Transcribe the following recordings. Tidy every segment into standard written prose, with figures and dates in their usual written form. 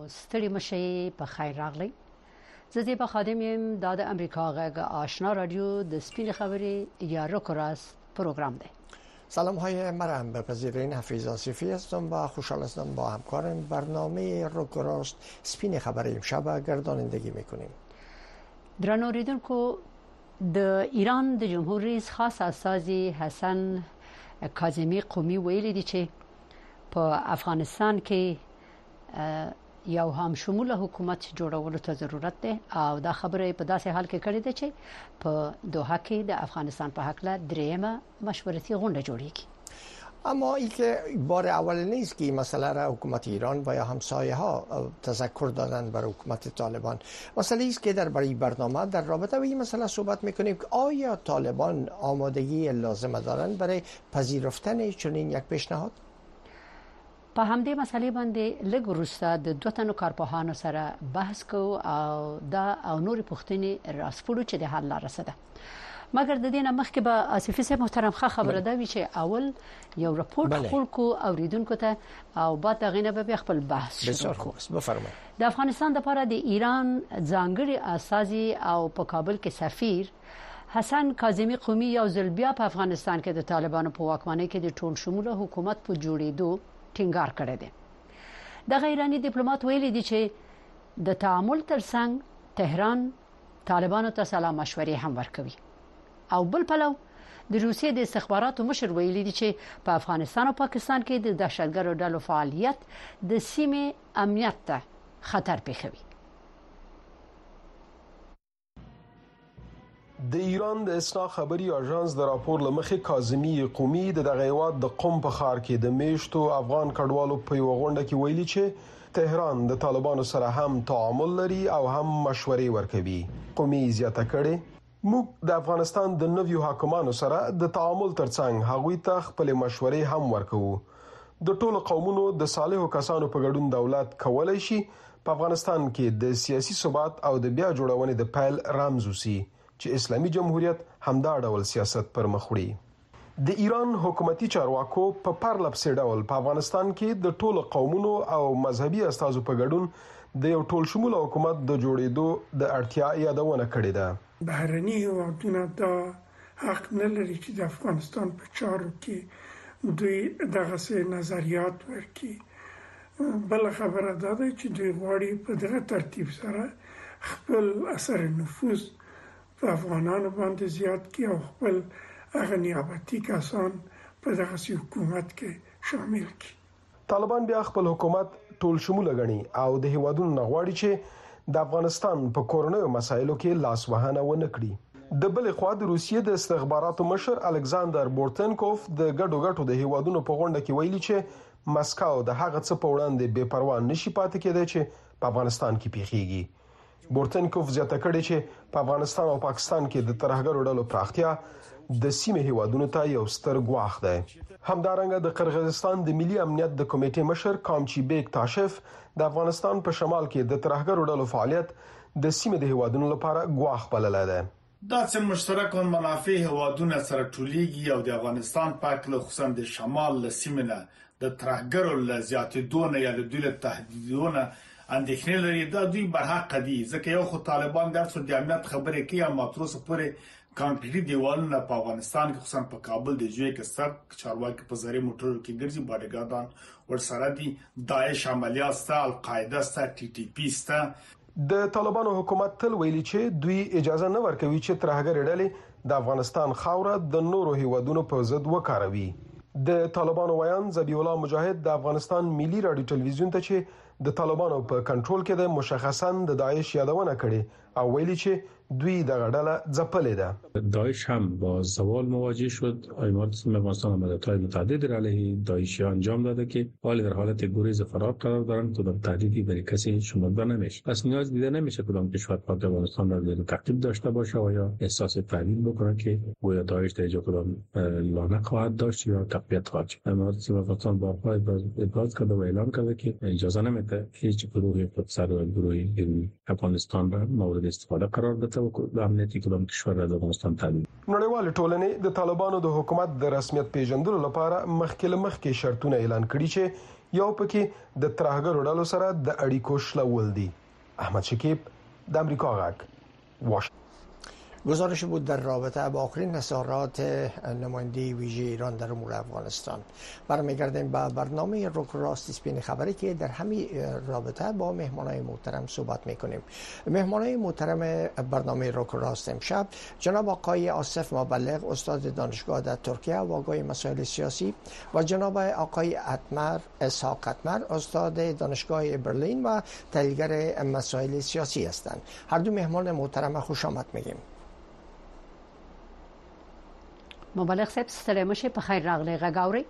ستړي مشي په خیر راغلی. زه زیبا خادم یم. دا د امریکا غږ آشنا رادیو د سپین خبری یا روکراس پروگرام ده. سلام های مرحبا بپذیرین. حفیظ آصفی هستم و خوشحال هستم با همکارم برنامه روکراس سپین خبری امشب گردانندگی میکنیم. درنو اوریدونکو، د ایران د جمهوریت رئیس خاص استازي حسن کاظمی قومی ویلي دي چې په افغانستان کې یو هم شموله حکومت جوړولو ته ضرورت ده او دا خبره په داسې حال کې کړې ده چې په دوحه کې د افغانستان په حق له دریمه مشورتي غونډه جوړیږي. اما این که بار اول نیست که این مسئله را حکومت ایران و یا همسایه ها تذکر دادن برای حکومت طالبان. مسئله است که در برای برنامه در رابطه با این مسئله صحبت میکنیم که آیا طالبان آمادگی لازم دارند برای پذیرفتن چنین یک پیشنهاد؟ په همدې مسلې باندې لږ وروسته د دوه تنو کارپوهانو سره بحث کوو او دا او نورې پوښتنې راسپړو چې د حل لاره څه ده. مګر د دې نه مخکې به آصفي صاحب محترم خبره ده وی چې اول یو راپورټ خلکو اوریدونکو ته او بعد غینه به خپل بحث شروع کوو. بفرمایئ. د افغانستان لپاره د ایران ځانګړي استازي او په کابل کې سفیر حسن کاظمی قومی یو ځل بیا په افغانستان کې د طالبانو په واکمنۍ کې د ټول شموله حکومت په جوړېدو ټینګار کړی دی. د غیرانی ډیپلوماټ ویلي دی چې د تعامل ترڅنګ تهران طالبانو ته سلام مشورې هم ورکوي او بل پلو د روسیې د استخباراتو مشر ویلي دی چې په افغانستان او پاکستان کې د دهشتګرو ډلو فعالیت د سیمې امنیت ته خطر پېښوي. د ایران د اسنا خبري اژانس د راپور لمخې کاظمی قومی د دغه هیواد د قم په ښار کې د میشتو افغان کډوالو په یو غونډه کې ویلي چې تهران د طالبانو سره هم تعامل لري او هم مشورې ورکوي. قومی زیاته کړي موږ د افغانستان د نویو حاکمانو سره د تعامل ترڅنګ هغوی ته خپل مشورې هم ورکوو. د ټولو قومونو د صالحو کسانو په ګډون دولت کولای شي په افغانستان کې د سیاسي ثبات او د بیا جوړونې د پیل رمز وسی چې اسلامي جمهوریت همدا ډول سیاست پر مخ وړي. د ایران حکومتي چارواکو په پرلپسې ډول په افغانستان کې د ټولو قومونو او مذهبي استازو په ګډون د یو ټول شموله حکومت د جوړېدو د اړتیا یادونه کړې ده. بهرني هیوادونه دا حق نه لري چې د افغانستان په چارو کې دوی دغه نظریات ورکړي. بل خبره ده چې دوی غواړي په دغه ترتیب سره خپل اثر نفوذ په افغانانو باندې زیات کی او خپل هغه نیابتي کسان په دغه حکومت کې شامل کی. طالبان بیا خپل حکومت ټول شموله غني او د هیوادونو غواړي چې د افغانستان په کورنیو مسایلو کې لاس وهنه ونه کړي. د بل خوا د روسیې د استخباراتو مشر الکساندر بورتنکوف د ګډو د هیوادونو په غونډه کې ویلي چې مسکو د هغه څه په وړاندې بے پروا نشي پاتې کېدای چې په افغانستان کې پیښیږي. بورتنکوف زیاته کړي چې په افغانستان او پاکستان کې د ترهګرو ډلو پراختیا د سیمې هیوادونو ته یو ستر ګواښ دی. همدارنګه د قرغیزستان د ملي امنیت د کمیټې مشر کامچی بیک تاشف د افغانستان په شمال کې د ترهګرو ډلو فعالیت د سیمې د هیوادونو لپاره ګواښ بللی دی. دا چې مشترک منافع هیوادونه سره ټولېږي او د افغانستان په اړه خصوصا د شمال له سیمې نه د ترهګرو له زیاتېدو یا د دوی له تهدیدونو اندېښنې لري. دا دوی برحق دي ځکه یو خو طالبان د امنیت خبرې کوي او ماتروس پورې کانکریټي دیوالونه په افغانستان کې خصوصا په کابل د جوړ کې سر چارواکي په زری موټرو کې ګرځي، باډیګاردان ورسره دي، داعش عملیات ستا، القاعده ستا، ټي ټي پی ستا. د طالبانو حکومت تل ویلي چې دوی اجازه نه ورکوي چې ترهګر ډلې د افغانستان خاوره د نورو هیوادونو په ضد وکاروي. د طالبانو ویان ذبیح الله مجاهد د افغانستان ملي رادیو ټلویزیون ته چې د طالبانو په کنټرول کې د مشخصاً د داعش یادونه کړي او ویلي چې دوی د غډاله ځپلې ده. داعش هم با زوال مواجه شد. ایالات متحده افغانستان عملیات‌های متعدد را علیه داعشی انجام داده که حال در حالت گریز فرار قرار دارند. کدام تهدیدی برای کسی شمرده نمیشه. پس نیاز دیده نمیشه کدام کشور پاک افغانستان را در تعقیب داشته باشه و یا احساس تهدید بکنه که گویا داعش در اینجا کدام لانه خواهد داشت یا تقویت خواهد شد. ایالات متحده افغانستان با ابراز کرده و اعلام کرده که اجازه نمیده هیچ گروه خودسر و گروهی افغانستان را مورد استفاده قرار بده و د امنیتي کډوالو کشور د افغانستان تعلیم. نړیوال ټولنې د طالبانو د حکومت د رسمیت پیژندلو لپاره مخکې شرطونه اعلان کړي چې یو پکې د ترهګرو ډلو سره د اړیکو شلول دي. احمد شکیب، د امریکا غږ، واشنگتن. گزارش بود در رابطه با آخرین نظارات نماینده ویژه ایران در امور افغانستان. برمیگردیم به برنامه رک راست اسپین خبری که در همین رابطه با مهمانای محترم صحبت میکنیم. مهمانای محترم برنامه رک راست امشب جناب آقای آصف مبلغ، استاد دانشگاه در ترکیه و آقای مسائل سیاسی، و جناب آقای اسحاق اتمر، استاد دانشگاه برلین و تحلیلگر مسائل سیاسی هستند. هر دو مهمان محترم خوش آمد میگیم. مبلغ صاحب ستړي مشه، په خیر راغلی. غږ اورئ؟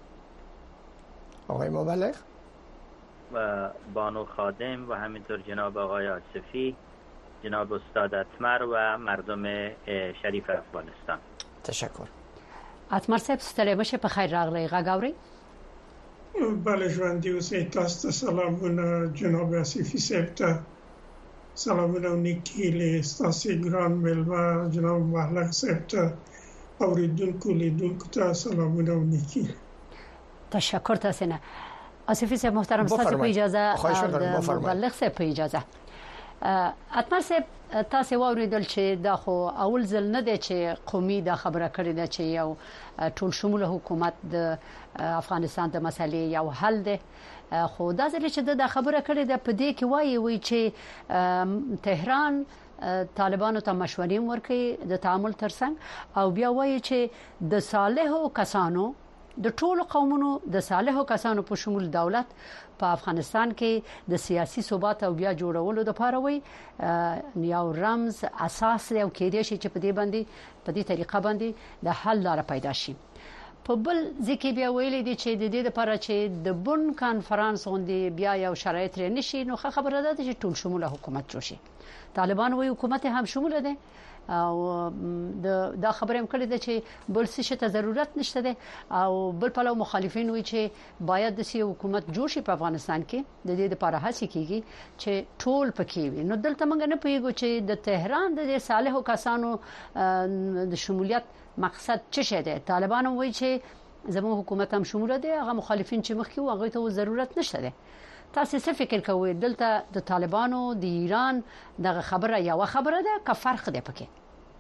آقای مبلغ و بانو خادم و همینطور جناب آقای آصفی، جناب استاد اتمر و مردم شریف افغانستان. تشکر. اتمر صاحب ستړي مشه، په خیر راغلی. غږ اورئ؟ بله، ژوندي اوسئ. تاسو ته سلامونه. جناب آصفی صاحب ته سلامونه او نیکي له ستاسو ګران مېلمه جناب مبلغ صاحب ته اوریدونکو لیدونکو ته سلامونه او نیکي. تشکر. تاسو نه آصفی صاحب محترم، تاسو په اجازه مبلغ صاحب په اجازه اتمر صاحب تاسو واوریدل چې دا خو اول ځل نه دی چې قومي دا خبره کړې ده چې یو ټول شموله حکومت د افغانستان د مسلې یو حل دی، خو دا ځل چې دا خبره کړې ده په دې کې وایي چې تهران طالبانو ته مشورې ورکړي د تعامل ترڅنګ، او بیا وایي چې د صالحو کسانو، د ټولو قومونو د صالحو کسانو په شمول دولت په افغانستان کې د سیاسي ثبات او بیا جوړولو د لپاره وایي یو رمز اساس دی او کېدای شي چې په دې باندې په دې طریقه باندې د حل لاره پیدا شي. په بل ځکه بیا ویلي دي چې د دې لپاره چې د بن کانفرنس غونډې بیا یو شرایط لري نشي، نو خبره ده چې ټول شموله حکومت جوړ شي. طالبان وایي حکومت هم شموله ده او دا خبره هم کړې ده چې بل څه ته ضرورت نشته ده، او بل پلو مخالفین وایي چې باید د سی حکومت جوړ شي په افغانستان کې. د دې لپاره هڅې کیږي چې ټول پکې وي. نو دلته موږ نه پوهیږو چې د تهران د صالحو کسانو د شمولیت مقصد څه شی دی. طالبان وایي چې زموږ حکومت هم شموله ده، هغه مخالفین چې مخکې و هغه ته ضرورت نشته ده. تاسو څه فکر کوئ دلته د طالبانو د ایران دغه خبره یو خبره ده که فرق دی پکې؟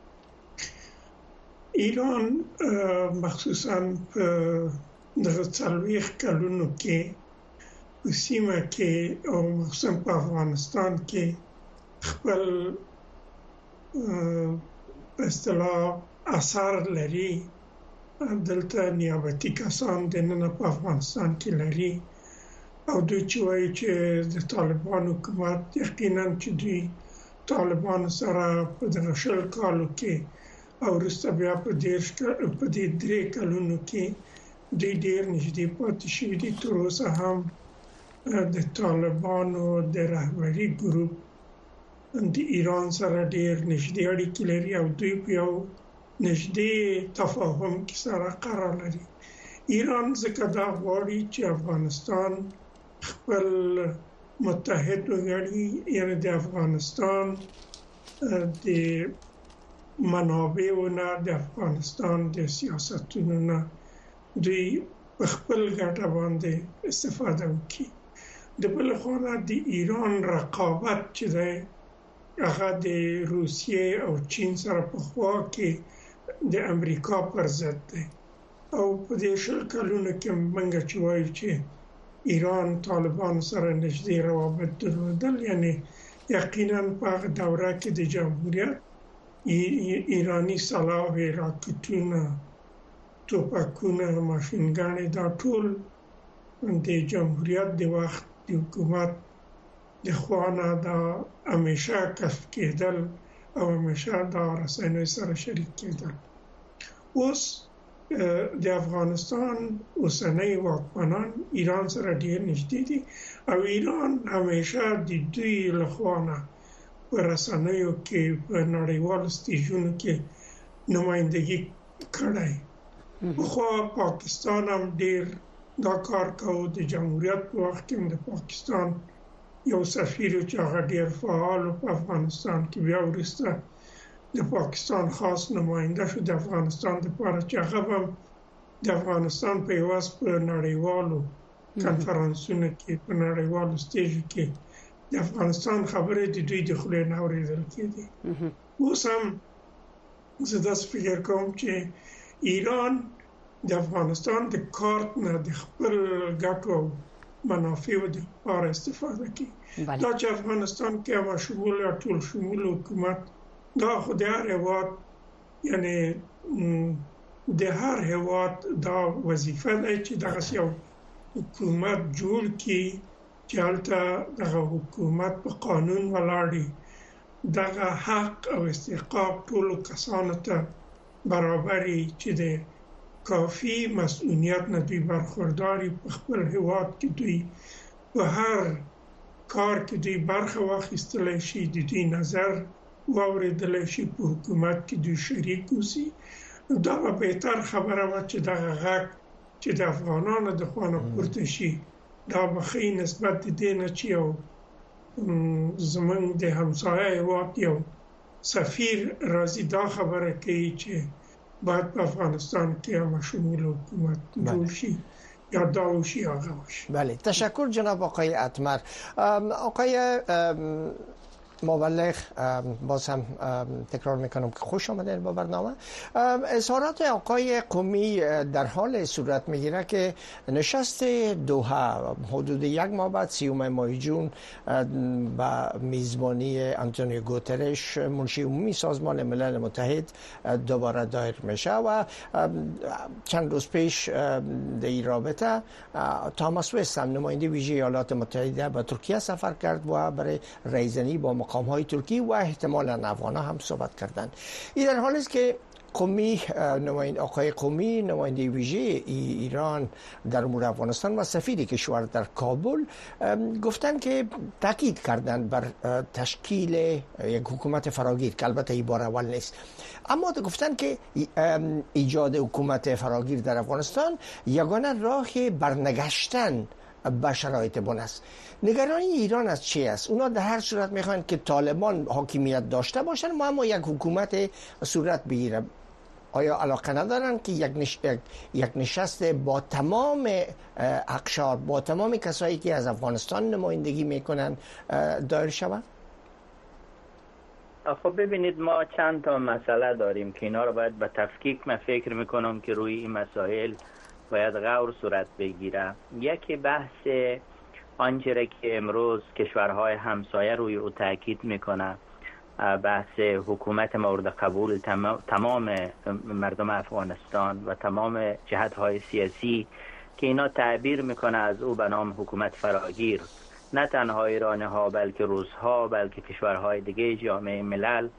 ایران مخصوصا په دغه 40 کلونو کې په سیمه کې او مخصوصا په افغانستان کې خپل اصطلاح اثر لري. دلته نیابتي کسان د نن په افغانستان کې لري، او دوی چې وایي چې د طالبان حکومت یقینا چې دوی طالبان سره په دغه 20 کالو کې او وروسته بیا په 3 کلونو کې دوی ډېر نږدې پاتې شوي دي. تر اوسه هم د طالبانو د رهبري ګروپ د ایران سره ډېر نږدې اړیکې لري او دوی په یو نږدې تفاهم کې سره قرار لري. ایران ځکه دا غواړي چې افغانستان خپل متحد وګڼي، یعنی د افغانستان د منابعو نه، د افغانستان د سیاستونو نه دوی په خپل ګټه باندې استفاده وکړي. د بل خوا د ایران رقابت چې دی هغه د روسیې او چین سره په خوا کې د امریکا پر ضد دی، او په دې 20 کلونو کې موږ چې وایو چې ایران طالبان سره نږدې روابط درلودل، یعنی یقینا په هغه دوره کې د جمهوریت ایرانی سلاح، راکټونه، توپکونه، ماشینګانې دا ټول د جمهوریت د وخت د حکومت د خوانه دا همیشه کشف کېدل او همیشه دا رسنۍ سره شریک کېدل. اوس د افغانستان اوسنۍ واکمنان ایران سره ډېر نږدې دي او ایران همیشه د دوی له خوانه په رسنیو کې په نړیوالو سټیجونو کې نمائندګي کړی. خو پاکستان هم ډېر دا کار کوي. د جمهوریت په وخت کې د پاکستان یو سفیر چې هغه ډېر فعال په افغانستان کې بیا وروسته د پاکستان خاص نماینده شو د افغانستان لپاره چې هغه هم د افغانستان په یوه په نړیوالو کنفرانسونو کې په نړیوالو سټیجو کې د افغانستان خبرې د دوی د خلې نه اورېدل کېدي. اوس هم زه داسې فکر کوم چې ایران د افغانستان د کارت نه د خپل ګټو منافعو د لپاره استفاده کوي. دا چې افغانستان کې یو شمول یا ټول شمول حکومت دا خو د هر هېواد یعنی د هر هېواد دا وظیفه ده چې دغه یو حکومت جوړ کړي چې هلته دغه حکومت په قانون ولاړ دغه حق او استحقاق ټول کسانو ته برابري چې د کافي مسؤلیت نه دوی برخورداري په خپل هېواد کې دوی په هر کار کې دوی برخه واخیستلی شي د دوی نظر واورېدلی شي په حکومت کې دوی شریک اوسي. دا به بهتر خبره وه چې دغه غږ چې د افغانانو د خوا نه پورته شي دا به ښې نسبت د دې نه چې یو زمونږ د همسایه هېواد یو سفیر راځي دا خبره کوي چې باید په افغانستان کې هم شمول حکومت جوړ شي یا دا وشي هغه وشي. بله تشکر جناب آقای اتمر. آقای مبلغ باز هم تکرار میکنم که خوش آمدید با برنامه. اظهارات آقای قمی در حال صورت میگیره که نشست دوحه حدود 1 ماه بعد 30 ماه جون با میزبانی آنتونیو گوترش منشی عمومی سازمان ملل متحد دوباره دایر میشه و چند روز پیش در این رابطه تاماس وست هم نماینده ویژه ایالات متحده به ترکیه سفر کرد و برای ریزنی با مقام‌های ترکی و احتمالاً افغان‌ها هم صحبت کردند. این در حالی است که آقای قمی نماینده ویژه ایران در امور افغانستان و سفیر کشور در کابل گفتند که تاکید کردند بر تشکیل یک حکومت فراگیر که البته این بار اول نیست، اما گفتند که ایجاد حکومت فراگیر در افغانستان یگانه راه برنگشتن به شرایط بن است. نگرانی ایران از چی است؟ اونا در هر صورت میخوان که طالبان حاکمیت داشته باشن و اما یک حکومت صورت بگیره. آیا علاقه ندارن که یک نشست با تمام اقشار، با تمام کسایی که از افغانستان نمایندگی میکنن دایر شود؟ خب ببینید ما چند تا مسئله داریم که اینا رو باید به تفکیک من فکر میکنم که روی این مسائل باید غور صورت بگیره. یکی بحث آنچه که امروز کشورهای همسایه روی او تاکید میکنه، بحث حکومت مورد قبول تمام مردم افغانستان و تمام جهت‌های سیاسی که اینا تعبیر میکنه از او به نام حکومت فراگیر، نه تنها ایرانی‌ها بلکه روس‌ها بلکه کشورهای دیگه جامعه ملل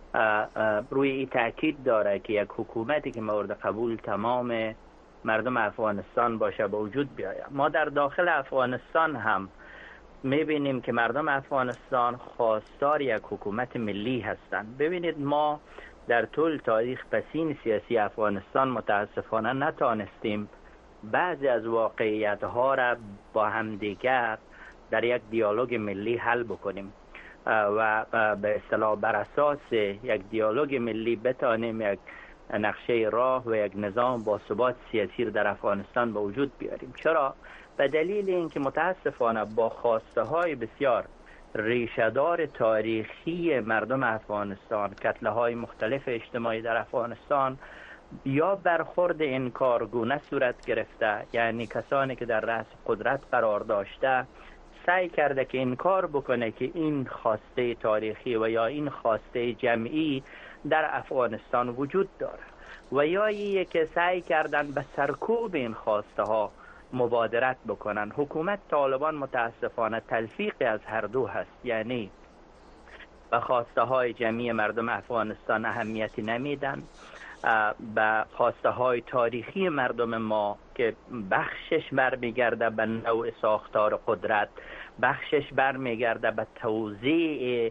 روی این تاکید داره که یک حکومتی که مورد قبول تمام مردم افغانستان باشه به وجود بیاید. ما در داخل افغانستان هم میبینیم که مردم افغانستان خواستار یک حکومت ملی هستند. ببینید ما در طول تاریخ پسین سیاسی افغانستان متاسفانه نتانستیم بعضی از واقعیت ها را با همدیگر در یک دیالوگ ملی حل بکنیم و به اصطلاح بر اساس یک دیالوگ ملی بتانیم یک نقشه راه و یک نظام با ثبات سیاسی در افغانستان به وجود بیاریم. چرا؟ به دلیل اینکه متاسفانه با خواسته های بسیار ریشه‌دار تاریخی مردم افغانستان، کتله های مختلف اجتماعی در افغانستان یا برخورد انکارگونه صورت گرفته، یعنی کسانی که در رأس قدرت قرار داشته سعی کرده که انکار بکنه که این خواسته تاریخی و یا این خواسته جمعی در افغانستان وجود داره و یا یه که سعی کردن به سرکوب این خواسته ها مبادرت بکنن. حکومت طالبان متاسفانه تلفیقی از هر دو هست، یعنی به خواسته های جمعی مردم افغانستان اهمیتی نمیدن، به خواسته های تاریخی مردم ما که بخشش برمیگرده به نوع ساختار قدرت، بخشش برمیگرده به توزیع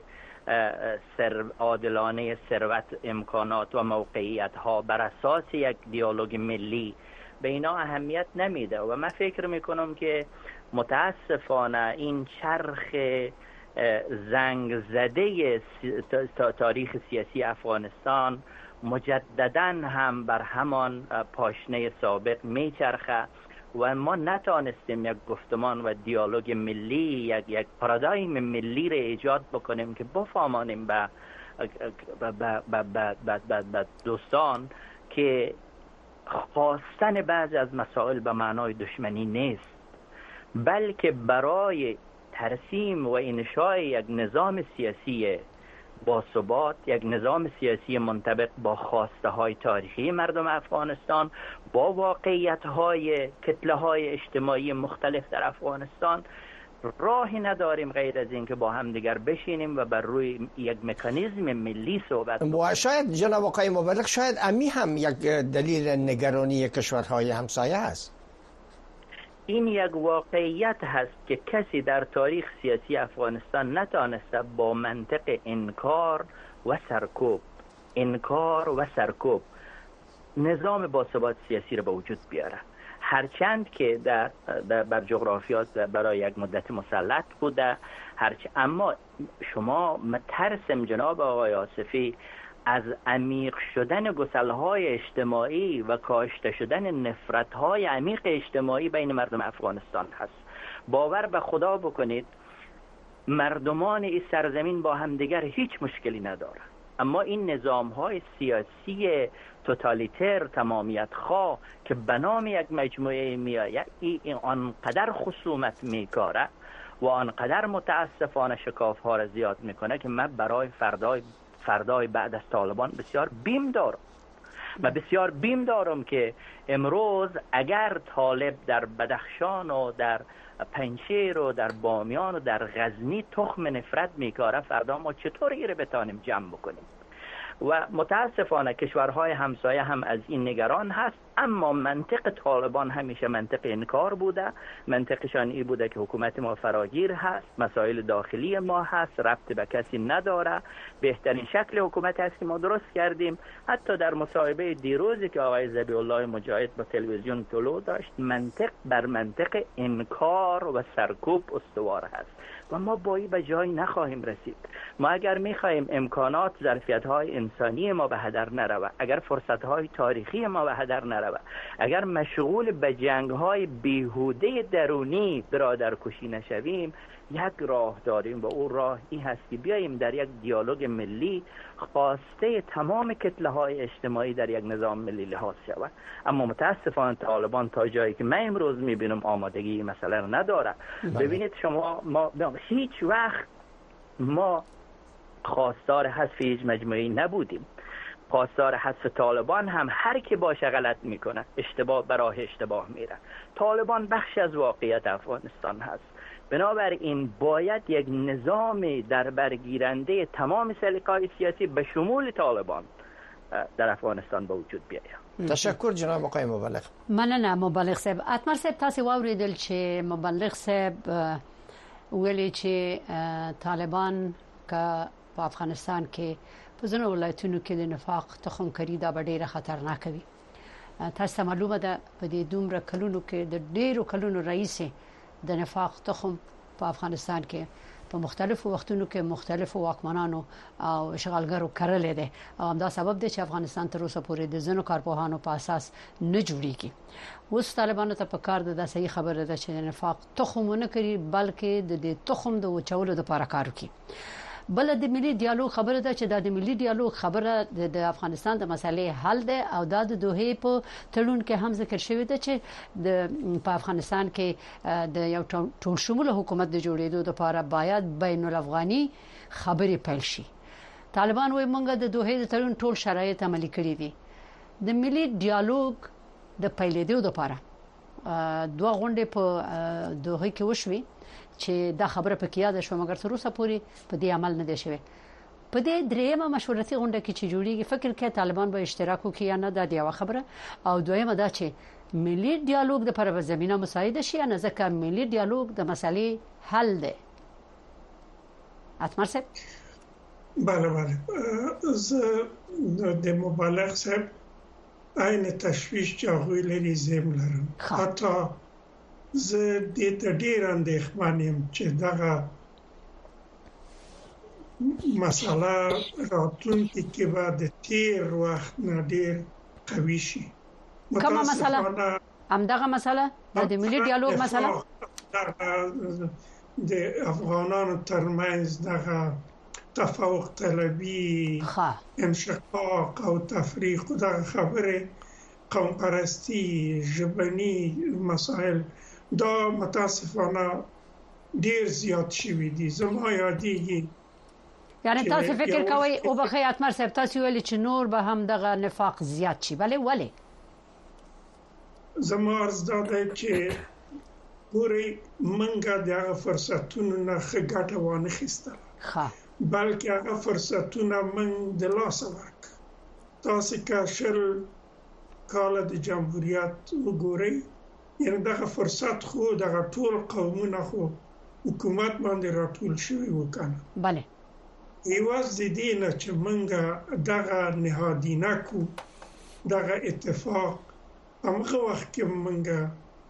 عادلانه ثروت، امکانات و موقعیت ها بر اساس یک دیالوگ ملی، به اینا اهمیت نمیده و من فکر میکنم که متاسفانه این چرخ زنگ زده تاریخ سیاسی افغانستان مجدداً هم بر همان پاشنه سابق میچرخه و ما نتانستیم یک گفتمان و دیالوگ ملی، یک پارادایم ملی را ایجاد بکنیم که بفهمانیم به دوستان که خواستن بعضی از مسائل به معنای دشمنی نیست، بلکه برای ترسیم و انشاء یک نظام سیاسی با ثبات، یک نظام سیاسی منطبق با خواسته های تاریخی مردم افغانستان، با واقعیت های کتله های اجتماعی مختلف در افغانستان، راهی نداریم غیر از این که با هم دیگر بشینیم و بر روی یک مکانیزم ملی صحبت کنیم. و شاید جناب آقای مبلغ، شاید امی هم یک دلیل نگرانی کشورهای همسایه است. این یک واقعیت هست که کسی در تاریخ سیاسی افغانستان نتانسته با منطق انکار و سرکوب نظام باثبات سیاسی را به وجود بیاره. هرچند که بر جغرافیات برای یک مدت مسلط بوده، اما شما مترسم جناب آقای آصفی از عمیق شدن گسل‌های اجتماعی و کاشته شدن نفرت‌های عمیق اجتماعی بین مردم افغانستان هست. باور به خدا بکنید مردمان این سرزمین با همدیگر هیچ مشکلی نداره، اما این نظام‌های سیاسی توتالیتر تمامیت خواه که به نام یک مجموعه میآید این آنقدر خصومت میکاره و آنقدر متاسفانه شکاف‌ها را زیاد میکنه که من برای فردای بعد از طالبان بسیار بیم دارم که امروز اگر طالب در بدخشان و در پنجشیر و در بامیان و در غزنی تخم نفرت میکاره، فردا ما چطور ایره بتانیم جمع بکنیم؟ و متاسفانه کشورهای همسایه هم از این نگران هست، اما منطق طالبان همیشه منطق انکار بوده. منطقشان این بوده که حکومت ما فراگیر هست، مسائل داخلی ما هست، ربط به کسی نداره، بهترین شکل حکومت هست که ما درست کردیم. حتی در مصاحبه دیروزی که آقای ذبیح الله مجاهد با تلویزیون طلوع داشت، منطق بر منطق انکار و سرکوب استوار هست و ما با این به جایی نخواهیم رسید. ما اگر میخواهیم امکانات ظرفیت‌های انسانی ما به هدر نرود، اگر فرصت‌های تاریخی ما به هدر نرود، اگر مشغول به جنگ‌های بیهوده درونی برادرکشی نشویم، یک راه داریم و اون راه این هست که بیاییم در یک دیالوگ ملی خواسته تمام کتله‌های اجتماعی در یک نظام ملی لحاظ شود. اما متاسفانه طالبان تا جایی که من امروز می‌بینم آمادگی این مسئله را نداره. ببینید شما، ما هیچ وقت ما خواستار حذف هیچ مجموعه‌ای نبودیم. خواستار حذف طالبان هم هر کی باشه غلط میکنه، اشتباه برای اشتباه میره. طالبان بخش از واقعیت افغانستان هست، بنابراین باید یک نظام در برگیرنده تمام سلیقه‌های سیاسی به شمول طالبان در افغانستان به وجود بیاید. تشکر جناب آقای مبلغ. مننه مبلغ صاحب. اتمر صاحب تاسو واوریدل چې مبلغ صاحب ویلي چې طالبان که په افغانستان کې په ځینو ولایتونو کې د نفاق تخم کری دا ډیره خطرناک وي. تاسو معلومه ده په دې دومره کلونو کې د ډیرو کلونو رئیس د نفاق تخم په افغانستان کې په مختلفو وختونو کې مختلفو واکمنانو او اشغالګرو کړلې ده او دا سبب دی چې افغانستان تر اوسه پورې د ځینو کارپوهانو په اساس نه جوړیږي. اوس طالبانو ته په کار ده صحیح خبره ده چې نفاق تخم نه کوي، بلکې د دې تخم د وچولو لپاره کار کوي. بل د ملي ډیالوګ خبره ده چې د ملي ډیالوګ خبره د افغانستان د مسلې حل ده او د دوه په تړون کې هم ذکر شوی ده چې په افغانستان کې د یو ټول شموله حکومت د جوړېدو لپاره باید بین الافغاني خبرې پیل شي. طالبان وايي موږ د دوه د تړون ټول شرایط عملي کړی دي. د ملي ډیالوګ د پیلېدو لپاره دوه غونډې په دوه کې وشوي چې دا خبره پکې یاد شوه، مګر تر اوسه پورې په دې عمل نه دی شوی. په دې دریمه مشورتي غونډه کې چې جوړیږي فکر کې طالبان به اشتراک وکړي یا نه، دا دی یو خبره. او دویمه دا چې ملي ډیالوګ د پر زمينه مساعده شي نه، ځکه ملي ډیالوګ د مسلې حل دی. اتمر صاحب. بله زه د مبلغ صاحب عین تشویش جاغوی لري زم لرم. حتی زه دې ته ډېر اندېښمن یم چې دغه مسله راتلونکي کې به د تیر وخت نه ډېر قوي شي. کومه مسله؟ همدغه مسله د ملي ډیالوګ مسله د افغانانو ترمنځ دغه تفوق طلبي انشقاق او تفریق دغه خبره قوم پرستی ژبني مسائل دا متاسفانه ډیر زیات شوي دي. زما یادېږي یعنی تاسو فکر کوئ او بخی اتمر صاحب تاسو ویل چې نور به هم دغه نفاق زیات شي ولی زما عرض دا دی چې ګوري منګه دغه فرصتونو نه ښه ګټه وانه خسته بلکې هغه فرصتونه من د لاس ورک. تاسو که شل کال د جمهوریت وګورئ یعنی دغه فرصت خو دغه ټول قومونه خو حکومت باندې راټول شوی وکنه بله ایواز د دې نه چې منګه دغه نهادینه کو دغه اتفاق هغه وخت کې منګه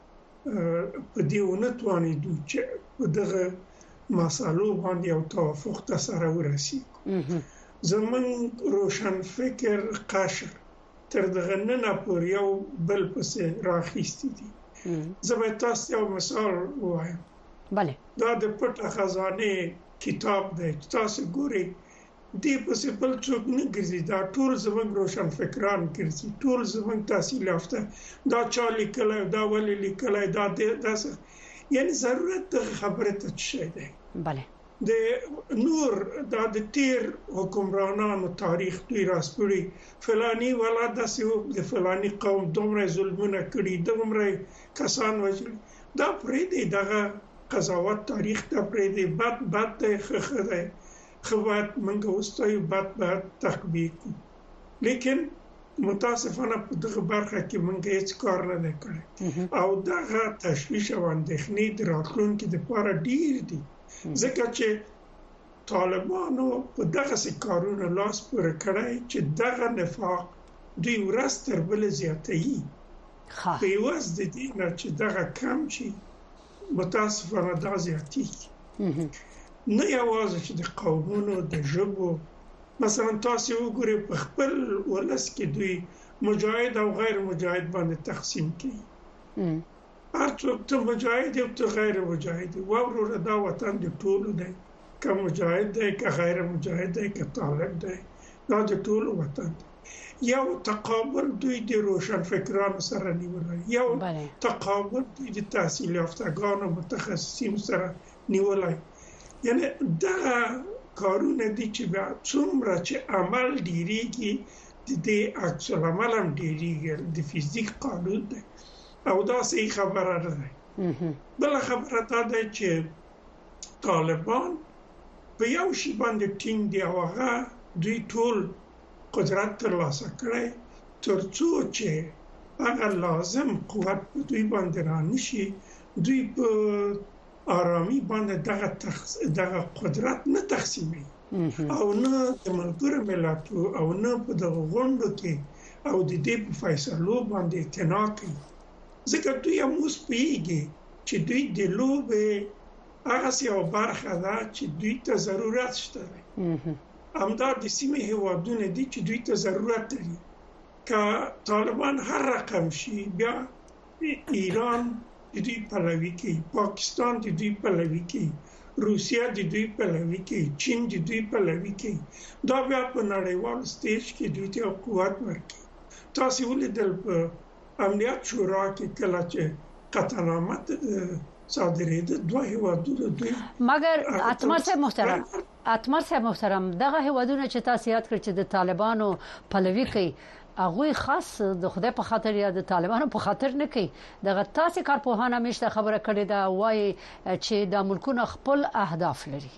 په دې ونتوانې چې دغه مسالو باندې او توافق ته سره ورسیږو. زمون روشن فکر قشر تر دغه نه پور یو بل پسې راخېستې دي. زه تاسو یو مثال وایم. بله دا د پټ خزانه کتاب دی. تاسو ګورئ دې پسې بل څوک نه ګرځي. دا ټول زموږ روشن فکران ګرځي. ټول زموږ تحصیل یافته دا چا لیکلای دا ولې لیکلای دا داسې یعنی ضرورت د خبره ته شي دی. بله د نور د تیر حکمرانانو تاریخ دوی راسپړي فلانی ولادت داسې د فلانی قوم دومره ظلمونه کړي دومره کسان وژلي دا پرې دی دغه قضاوت تاریخ ته پرې دی بد دی خخه دی خوات منګه واستایو بد تقبیح لیکن متاسفانه په دغه برخه کې منګه هیڅ کار نه کړی او دغه تشویش او اندېښنې د راتلونکي لپاره ډیر دي ځکه چې طالبانو په دغه کارونو لاس پورې کړی چې دغه نفاق دوی ورځ تر بلې زیاتوي. په عوض د دې نه چې دغه کم شي متاسفانه دا زیاتېږي. نه یوازې چې د قومونو د ژبو مثلا تاسو وګورئ په خپل ولس کې دوی مجاهد او غیر مجاهد باندې تقسیم کوي. هر څوک ته مجاهد او ته غیر مجاهد وروره دا وطن د ټولو دی که مجاهد دی که غیر مجاهد دی که طالب دی دا د ټولو وطن دی. یو تقابل دوی د روشن فکرانو سره نیولای یو تقابل دوی د تحصیل یافتگان او متخصصین سره نیولای یعنی دا کارونه دي چې بیا څومره چې عمل ډیریږي د دې عکس العمل هم ډیریږي د فزیک قانون دی او دا صحیح خبره ده. بل خبره ده چې طالبان په یو شی باندې ټینګ دی او هغه دوی ټول قدرت ترلاسه کړي ترڅو چې هغه لازم قوت په دوی باندې رانشي دوی په آرامی باندې دغه قدرت نه تقسیمي او نه د ملګرو ملتونو او نه په دغه غونډو کې او د دې په فیصلو باندې اعتنا کوي. ځکه دوی هم اوس پوهیږي چې دوی د لوبې هغه یو برخه ده چې دوی ته ضرورت شته همدا د سیمې هیوادونه دي چې دوی ته ضرورت لري. که طالبان هر رقم شي بیا ایران د دوی پلوي کوي پاکستان د دوی پلوي کوي روسیا د دوی پلوي کوي چین د دوی پلوي کوي دا بیا په نړیوال سټیج کې دوی ته قوت ورکوي. تاسو ولیدل په امنیت شورا کې کله چې قطعنامه صادرېده دوه هیوادونه دوی مګر اتمر صاحب محترم دغه هیوادونه چې تاسو یاد کړئ چې د طالبانو پلوي کوي هغه خاص د خدای په خاطر یا د طالبانو په خاطر نه کوي. دغه تاسو کارپوهانه مشته خبره کړې ده وایي چې د ملکونو خپل اهداف لري.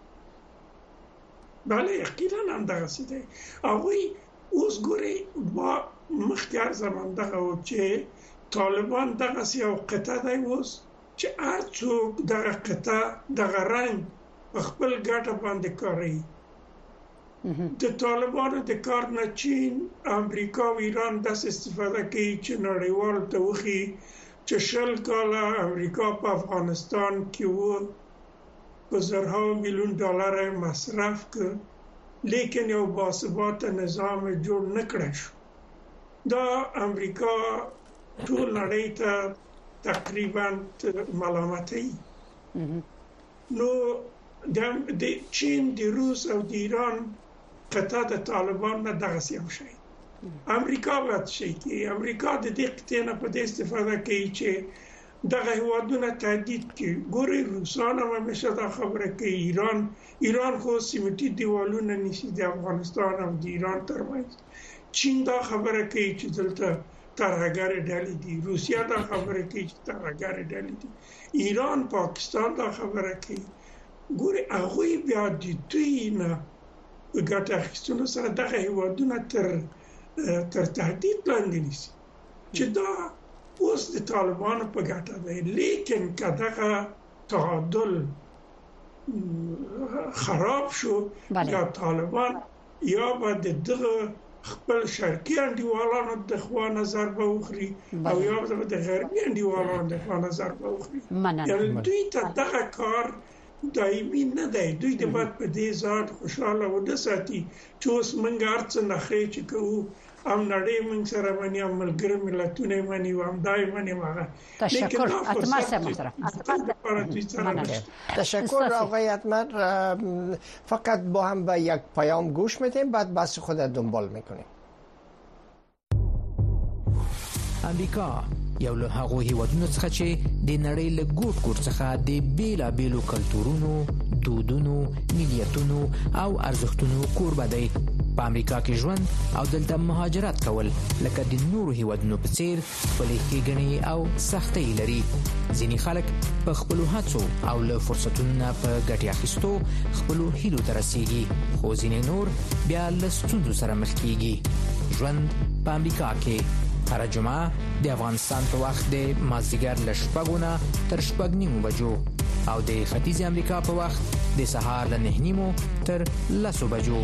بله یقینا هم دغه څه دی. هغه اوس ګوري مختار زمان دغه چې طالبان دغه یو قطعه دی اوس چې هر څوک دغه قطعه دغه رنګ خپل ګټه باندې کوي. د طالبانو د کار نه چین امریکا او ایران د استفاده کوي چې نړیوال ته وخی چې شل کاله امریکا په افغانستان کې وو په زرها میلیون ډالر مصرف کړ لیکن یو باثبات نظام جوړ نکړ شو. دا امریکا ټول نړۍ ته تقریبا ملامتی. نو د چین، د روس او د ایران قطع د طالبان نه دغه سیم شي. امریکا باید شي کې امریکا د دې قطع نه په دې استفاده کوي چې دغه هیوادونه تهدید کوي. ګوري روسان هم همیشه دا خبره کوي. ایران خو سیمټي دیوالونه نیسي د افغانستان او د ایران ترمنځ. چین دا خبره کوي چې دلته ترهګر ډلې دي. روسیا دا خبره کوي چې ترهګر ډلې دي. ایران، پاکستان دا خبره کوي. ګوري هغه بیا د دوی نه ګټه اخیستلو سره دغه هیوادونه تر تهدید لاندې نیسي چې دا اوس د طالبانو په ګټه دی. لیکن که دغه تعادل خراب شو یا طالبان یا به دغه خپل شرقي انډیوالانو د خوا نظر به وخوري او یا به د غربي انډیوالانو د خوا نظر به وخوري. یعنې دوی ته دغه کار دایمي نه دی. دوی د باید په دې ځان خوشاله ونه ساتي چې اوس موږ هر څه نخرې چې کوو هم نړۍ موږ سره مني، هم ملګري ملتونه مني، هم دای مني. تشکر اتمر صاحب محترم. تشکر آقای اتمر. فقط با هم به یک پیام گوش میدیم بعد بحث خود دنبال میکنیم. امریکا یو له هغو هیوادونو څخه چې د نړۍ له ګوټ ګوټ څخه د بیلابیلو کلتورونو، دودونو، ملیتونو او ارزښتونو کوربه دی. په امریکا کې ژوند او دلته مهاجرت کول لکه د نورو هیوادونو په څیر خپلې ښېګڼې او سختۍ لري. ځینې خلک په خپلو هڅو او له فرصتونو نه په ګټې اخیستو خپلو هیلو ته رسیږي، خو ځینې نور بیا له ستونزو سره مخ کیږي. ژوند په امریکا کې هر جمعه د افغانستان په وخت د مازدیګر له 6 نه تر 6:30 بجو او د ختیځې امریکا په وخت د سهار له 9:30 تر 10 بجو.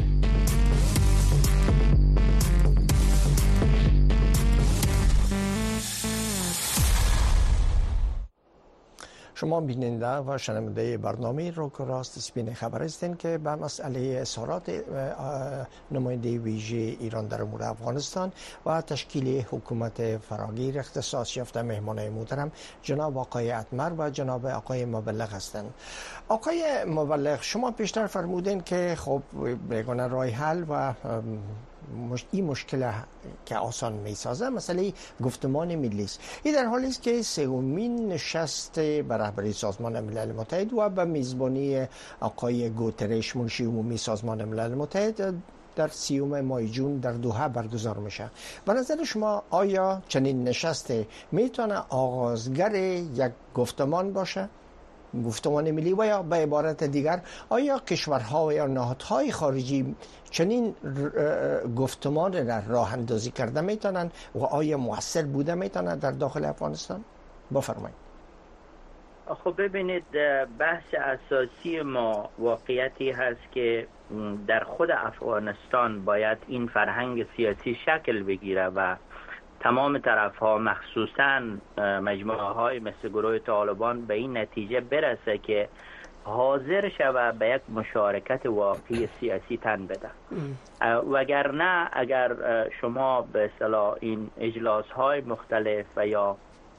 شما بیننده و شنونده برنامه روک و راست سپین خبر هستید که به مسئله اظهارات نماینده ویژه ایران در امور افغانستان و تشکیل حکومت فراگیر اختصاص یافته مهمانان محترم جناب آقای اتمر و جناب آقای مبلغ هستند. آقای مبلغ، شما پیشتر فرمودین که خب یگانه راه حل و این مشکل که آسان میسازه مسئله گفتمان ملی است. این در حالی است که سومین نشست به رهبری سازمان ملل متحد و به میزبانی آقای گوترش منشی عمومی سازمان ملل متحد در 30 ماه جون در دوحه برگزار میشه. به نظر شما آیا چنین نشست میتونه آغازگر یک گفتمان باشه؟ گفتمان ملی و یا به عبارت دیگر آیا کشورها و یا نهادهای خارجی چنین گفتمان را راه اندازی کرده میتونن و آیا مؤثر بوده میتونه در داخل افغانستان؟ بفرمایید. خب ببینید، بحث اساسی ما واقعیتی هست که در خود افغانستان باید این فرهنگ سیاسی شکل بگیره و تمام طرف‌ها مخصوصاً مجموعه های مثل گروه طالبان به این نتیجه برسه که حاضر شوه به یک مشارکت واقعی سیاسی تن بده. وگرنه اگر شما به اصطلاح این اجلاس های مختلف و یا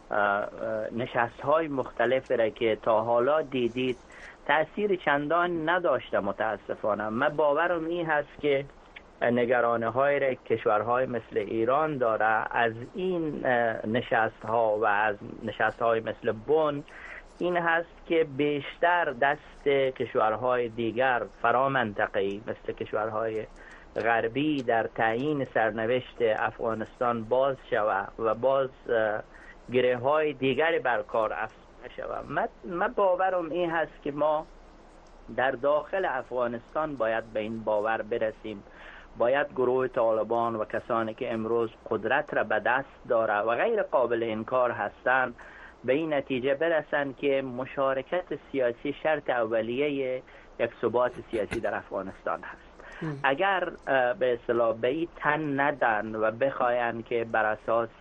نشست های مختلف را که تا حالا دیدید تأثیر چندان نداشته متاسفانه. من باورم این هست که نگرانه های را کشورهای مثل ایران داره از این نشست ها و از نشست های مثل بن این هست که بیشتر دست کشورهای دیگر فرامنطقه‌ای مثل کشورهای غربی در تعیین سرنوشت افغانستان باز شود و باز گره های دیگری بر کار افزوده شود. من باورم این هست که ما در داخل افغانستان باید به این باور برسیم، باید گروه طالبان و کسانی که امروز قدرت را به دست داره و غیر قابل انکار هستند به این نتیجه برسند که مشارکت سیاسی شرط اولیه یک ثبات سیاسی در افغانستان هست. اگر به اصطلاح به این تن ندن و بخواین که بر اساس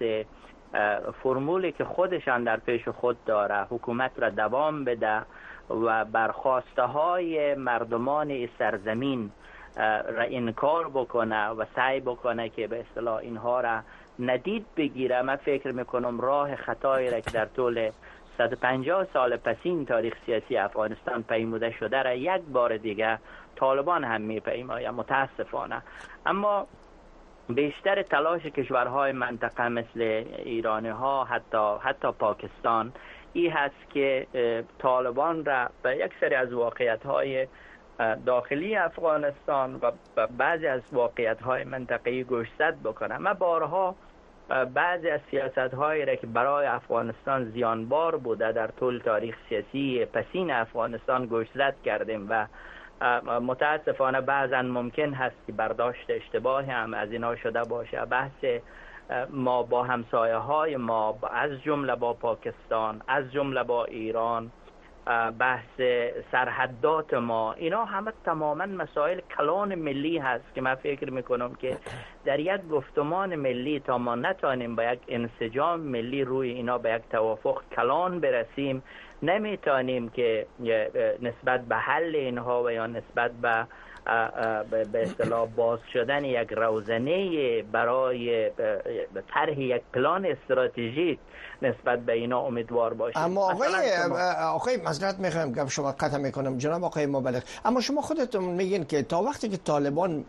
فرمولی که خودشان در پیش خود داره حکومت را دوام بده و بر خواسته های مردمان سرزمین را انکار بکنه و سعی بکنه که به اصطلاح اینها را ندید بگیره، من فکر میکنم راه خطایی را که در طول 150 سال پسین تاریخ سیاسی افغانستان پیموده شده را یک بار دیگه طالبان هم میپیماید متاسفانه. اما بیشتر تلاش کشورهای منطقه مثل ایرانی ها حتی پاکستان این هست که طالبان را به یک سری از واقعیت های داخلی افغانستان و بعضی از واقعیت های منطقه‌ای گوشزد بکنه. ما بارها بعضی از سیاست هایی را که برای افغانستان زیانبار بوده در طول تاریخ سیاسی پسین افغانستان گوشزد کردیم و متاسفانه بعضا ممکن هست که برداشت اشتباهی هم از اینا شده باشه. بحث ما با همسایه های ما از جمله با پاکستان، از جمله با ایران، بحث سرحدات ما، اینا همه تماما مسائل کلان ملی هست که من فکر میکنم که در یک گفتمان ملی تا ما نتانیم با یک انسجام ملی روی اینا به یک توافق کلان برسیم، نمیتونیم که نسبت به حل اینها و یا نسبت به اصطلاح باز شدن یک روزنه برای طرح یک پلان استراتژیک نسبت به اینا امیدوار باشیم. اما آقای معذرت میخوام گپ شما قطع میکنم جناب آقای مبلغ، اما شما خودتون میگین که تا وقتی که طالبان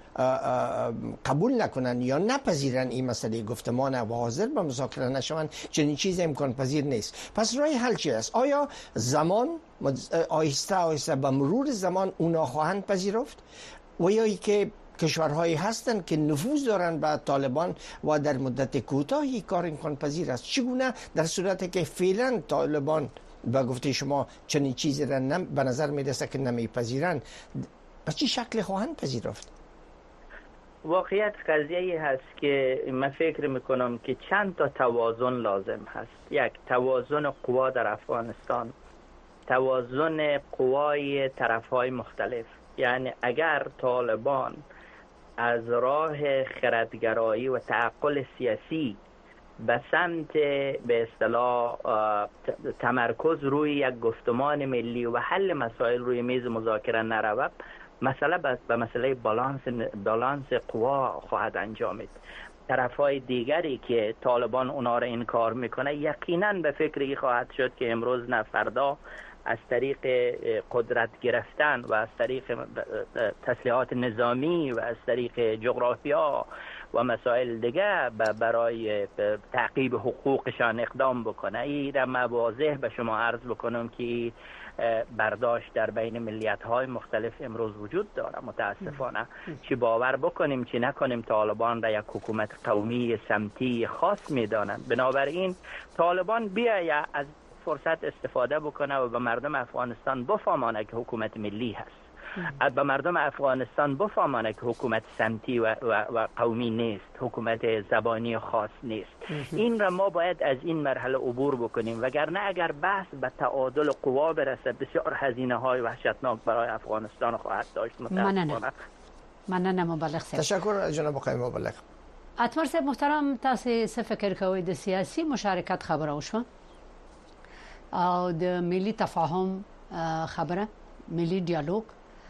قبول نکنن یا نپذیرن این مسئله گفتمان و حاضر به مذاکره نشون، چنین چیزی امکان پذیر نیست. پس راه حل چی است؟ آیا زمان آهسته آهسته به مرور زمان اونا خواهند پذیرفت و یا ای که کشورهایی هستند که نفوذ دارند به طالبان و در مدت کوتاهی کار امکان پذیر است؟ چگونه در صورتی که فعلا طالبان به گفته شما چنین چیزی را به نظر میرسه که نمیپذیرند، به چه شکل خواهند پذیرفت؟ واقعیت قضیه هست که من فکر میکنم که چند تا توازن لازم هست. یک، توازن قوا در افغانستان، توازن قوای طرفهای مختلف. یعنی اگر طالبان از راه خردگرایی و تعقل سیاسی به سمت به اصطلاح تمرکز روی یک گفتمان ملی و حل مسائل روی میز مذاکره نرود، مسئله به مسئله بالانس قوا خواهد انجامید. طرفهای دیگری که طالبان اونا را انکار میکنه یقینا به فکری خواهد شد که امروز نه فردا از طریق قدرت گرفتن و از طریق تسلیحات نظامی و از طریق جغرافیا و مسائل دیگه برای تعقیب حقوقشان اقدام بکنه. این را من واضح به شما عرض بکنم که برداشت در بین ملیت‌های مختلف امروز وجود داره. متاسفانه چی باور بکنیم چی نکنیم طالبان را یک حکومت قومی سمتی خاص می‌دانند. بنابراین طالبان بیاید از فرصت استفاده بکنه و به مردم افغانستان بفهمانه که حکومت ملی هست، به مردم افغانستان بفهمانه که حکومت سمتی و قومی نیست، حکومت زبانی خاص نیست. این را ما باید از این مرحله عبور بکنیم، وگرنه اگر بحث به تعادل قوا برسه بسیار هزینه های وحشتناک برای افغانستان خواهد داشت. مننه مبلغ صاحب. تشکر جناب آقای مبلغ. اتمر صاحب محترم، تاسو څه فکر کوئ د سیاسي مشارکت خبره وشوه او د ملي تفاهم خبره، ملي ډیالوګ،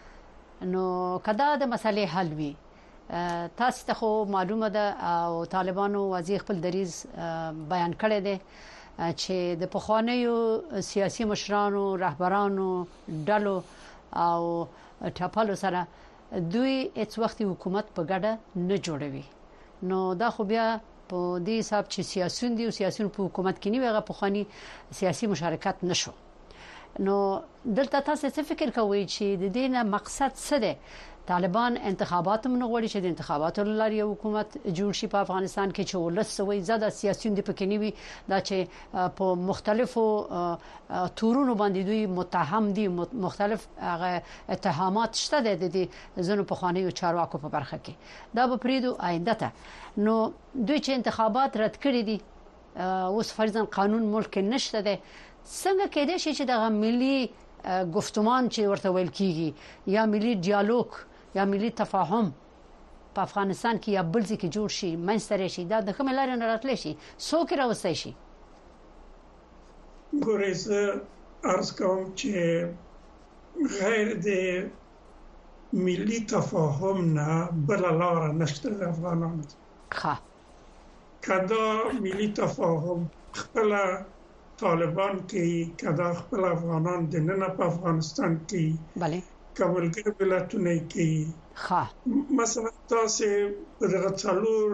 نو کدا د مسلې حل وي؟ تاسو ته خو معلومه ده او طالبانو واضح خپل دریز بیان کړی دی چې د پخوانیو سیاسي مشرانو، رهبرانو، ډلو او ټاپلو سره دوی هیڅ وخت حکومت په ګډه نه جوړوي. نو دا خو بیا په دې حساب چې سیاسيون دي او سیاسيون په حکومت کې نه ویغه پخوانی سیاسي مشارکت نشو. نو دلته تاسو څه فکر کوئ چې د دې نه مقصد څه دی؟ طالبان انتخابات هم غواړي چې د انتخاباتو لاري حکومت جوړ شي په افغانستان کې چې ولسوي زیاده سیاسيون دي پکې نیوي، دا چې په مختلفو تورونو باندې دوی متهم دي، مختلف اتهامات شته د دې زنو په خوانیو چارواکو په برخه کې. دا به پریدو آینده ته. نو دوی چې انتخابات رد کړی دي، اوس فرضاً قانون ملک نشته ده، څنګه کېدای شي چې د ملي گفتمان چې ورته ویل کیږي یا ملي ډیالوګ یا ملي تفاهم په افغانستان کې یا بل ځای کې جوړ شي، منځته شي؟ دا د کومه لارې نه راتلی شي؟ څوک راوستای شي؟ ګورئ، زه عرض کوم چې غیر د ملي تفاهم نه بل لاره نشته د افغانانو. کدا ملي تفاهم خپل طالبان کې کدا خپل افغانان د نن په افغانستان کې بله کابلګر ملتونه کې ښه مثلا تاسو دغه څلور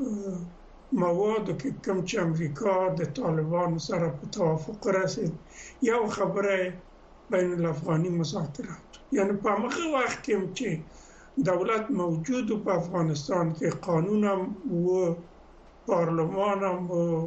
مواد کې کوم چې امریکا د طالبان سره په توافق رسید یو خبره بین الافغاني مذاکرات یعنی په هغه وخت کې چې دولت موجود په افغانستان کې قانون هم و پارلمان هم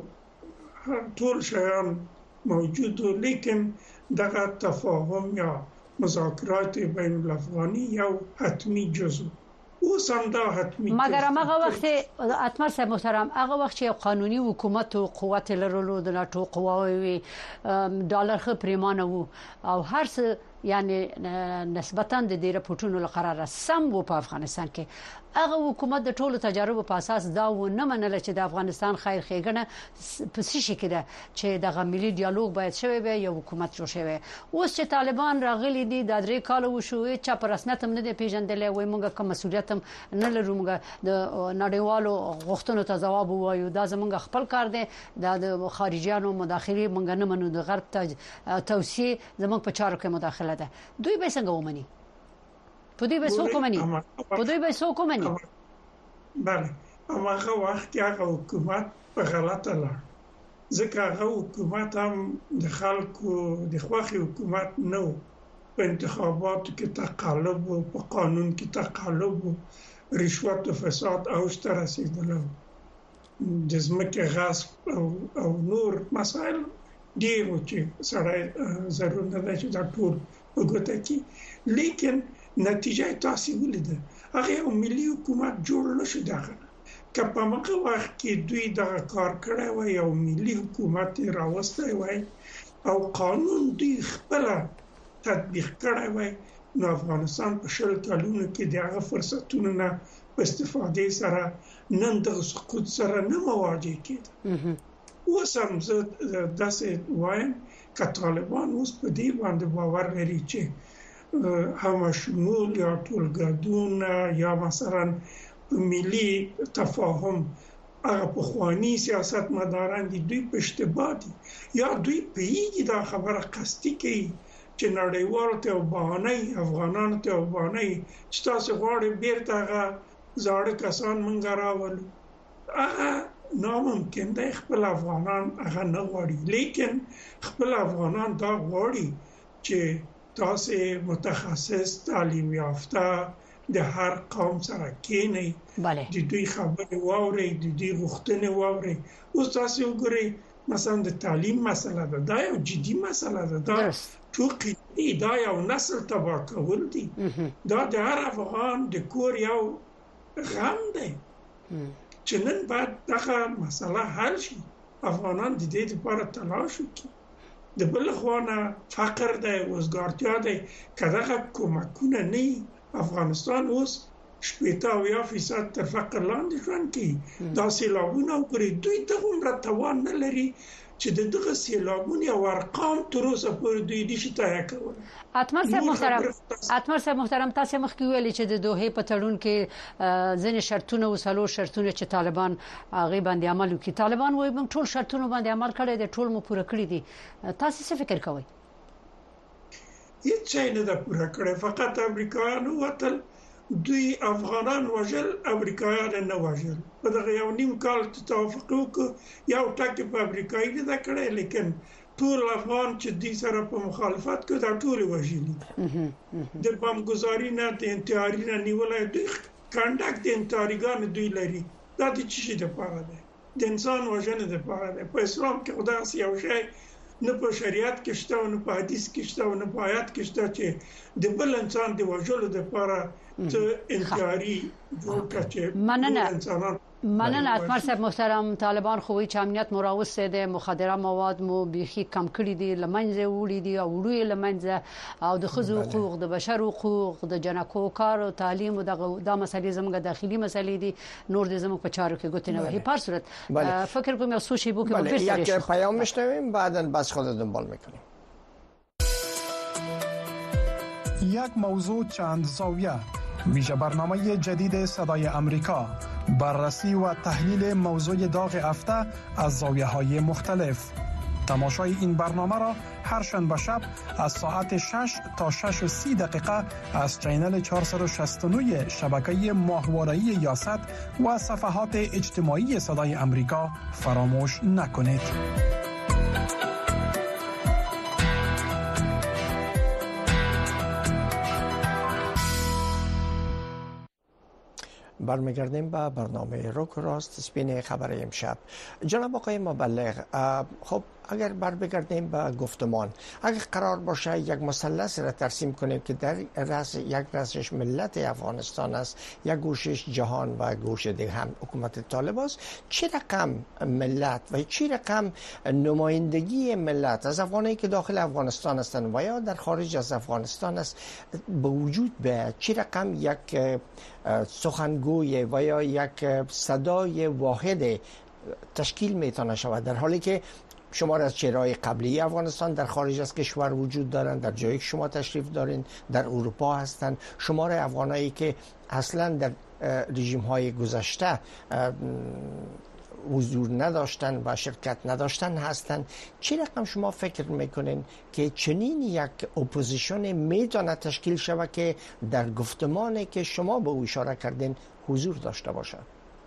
ټول شیان موجود لیکن دغه تفاهم یا مذاکرات بین الافغاني یو حتمی جزء اوس هم دا حتمی مګر هغه وخت اتمر صاحب محترم هغه وخت چې قانوني حکومت او قوت لرلو د ناتو قواوی ډالر خ پریمانه وو او هر څه یعنی نسبتا د ډیره پټونو لقرار سم وو په افغانستان کې هغه حکومت د ټولو تجارب په اساس دا و نه منل چې د افغانستان خیر ښېګڼه په څه شي کې ده چې د ملي ډیالوګ باید شوی وي یو حکومت جوړ شوی اوس چې طالبان راغلي دي د درې کالو وشو چې په رسمیت هم نه دی پیژندل وي موږ کوم مسولیت هم نه لرو موږ د نړیوالو غوښتنو ته ځواب وایو دا زموږ خپل کار دی د خارجيانو مداخله موږ نه منو د غرب توصیه زموږ په چارو کې مداخله ده دوی به څنګه ومني په دوی به څوک ومني بله هغه وخت هغه حکومت په غلطه لار ځکه هغه حکومت هم د خلکو د خوخي حکومت نو په انتخاباتو کې تقلب او په قانون کې تقلب رشوت او فساد اوج ته رسیدل د ځمکې غصب او نور مسائل ډیر چې سړی ضرور نه ده چې دا ټول وګورئ کې لیکن نتیجه تاسو ولیده هغه ملي حکومت جوړ نشو دغه کله هغه وخت کې دوی دغه کار کړی و یو ملي حکومت راوسته وای او قانون دوی خپل تطبیق کړی وای نو افغانستان په شل کلونو کې دغه فرصتونو نه په استفاده سره نن د سقوط سره نه مواجه کېده اوس هم زه داسې وایم چې طالبان اوس په دې باندې باور لري چې همشمول یا ټولګډون یا مثلا ملي تفاهم هغه په خواني سیاست مداران دي دوی په اشتباه دي یا دوی په یی دا خبره قصدي کوي چې نړیوال ته وبانه افغانانو ته وبانه چې تاسو غواړئ بیرته هغه زاړه کسان مونږ راولو هغه ناممکن دی خپل افغانان هغه نه غواړي لیکن خپل افغانان دا غواړي چې تاسو متخصص تعلیم یافته د هر قوم سره کېنئ د دوی خبرې واورئ د دوی غوښتنې واورئ اوس تاسو وګورئ مثلا د تعلیم مسله ده دا یو جدي مسله ده دا ټوکی دا یو نسل تباه کول دي دا د هر افغان د کور یو غم دی چې نن باید دغه مسله حل شي افغانان د دې لپاره تلاش وکړي د بل خوانه فقر دی وزګارتیا دی کداغه کومکونه نه افغانستان اوس 80% تر فقر لاندې ژوند کوي دا سیلابونه وګړي دوی ته عمره توان نه لري چې دغه سیلابونه او ارقام تر اوسه پورې دوی نشي تایید کول اتمر صاحب محترم تاسو مخکې ویلي چې د دوه په تړون کې ځینې شرطونه او سلو شرطونه چې طالبان هغه باندې عمل وکړي طالبان وایي موږ ټول شرطونه باندې عمل کړی دي ټول مو پوره کړی دي تاسو څه فکر کوئ هیڅ نه ده پوره کړی فقط امریکایانو وتل دوی افغانان وژل امریکایان نه وژل په دغه یو نیم کال توافق وکړ یو ټاکي په امریکایي نه ده کړی لیکن ټول افغان چې دې سره په مخالفت کې دا ټول وژلي د بمګزاري نه د انتحاري نه نیولای دوی کانډاکټ د انتحاریګان دوی لري دا د چی د پاره ده د انسان وژنه د پاره ده په اسلام کې خدای یو شی نه په شریعت کې شته او نه په حدیث کې شته او نه په آیات کې شته چې د بل انسان د وژلو لپاره ته انتحاري جوړ کړي مننه اتمر صاحب محترم طالبان خو چې امنیت مراوس ده مخدره مواد مو بيخي کم کړی دي لمنځه وړي دي او وړي لمنځه او د خزو حقوق د بشر حقوق د جنکو کار او تعلیم او د مسلې زموږ داخلي مسلې دي نور د زموږ په چارو کې ګوتنه وهي په صورت فکر کوم یو سوشي بو کې یک پیام میشنویم بعدن بس خود دنبال میکنیم یک موضوع چند زاویه ویژه برنامه جدید صدای امریکا، بررسی و تحلیل موضوع داغ هفته از زاویه‌های مختلف. تماشای این برنامه را هر شنبه شب از ساعت 6 تا 6:30 دقیقه از چینل 469 شبکه ماهواره‌ای یاست و صفحات اجتماعی صدای امریکا فراموش نکنید. برمیگردیم به برنامه روک راست سپین خبر امشب. جناب آقای مبلغ، خب اگر بگردیم به گفتمان، اگر قرار باشه یک مثلث را ترسیم کنیم که در یک رأسش ملت افغانستان است، یک گوشش جهان و گوش دیگه هم حکومت طالب است، چه رقم ملت و چه رقم نمایندگی ملت از افغانایی که داخل افغانستان هستند و یا در خارج از افغانستان است به وجود به چه رقم یک سخنگوی و یا یک صدای واحد تشکیل میتونه شود، در حالی که شمار از چهره‌های قبلی افغانستان در خارج از کشور وجود دارند، در جایی که شما تشریف دارین در اروپا هستند، شمار افغانایی که اصلا در رژیم‌های گذشته حضور نداشتن و شرکت نداشتن هستند. چه رقم شما فکر میکنین که چنین یک اپوزیشن میتونه تشکیل شود که در گفتمانی که شما به او اشاره کردین حضور داشته باشه؟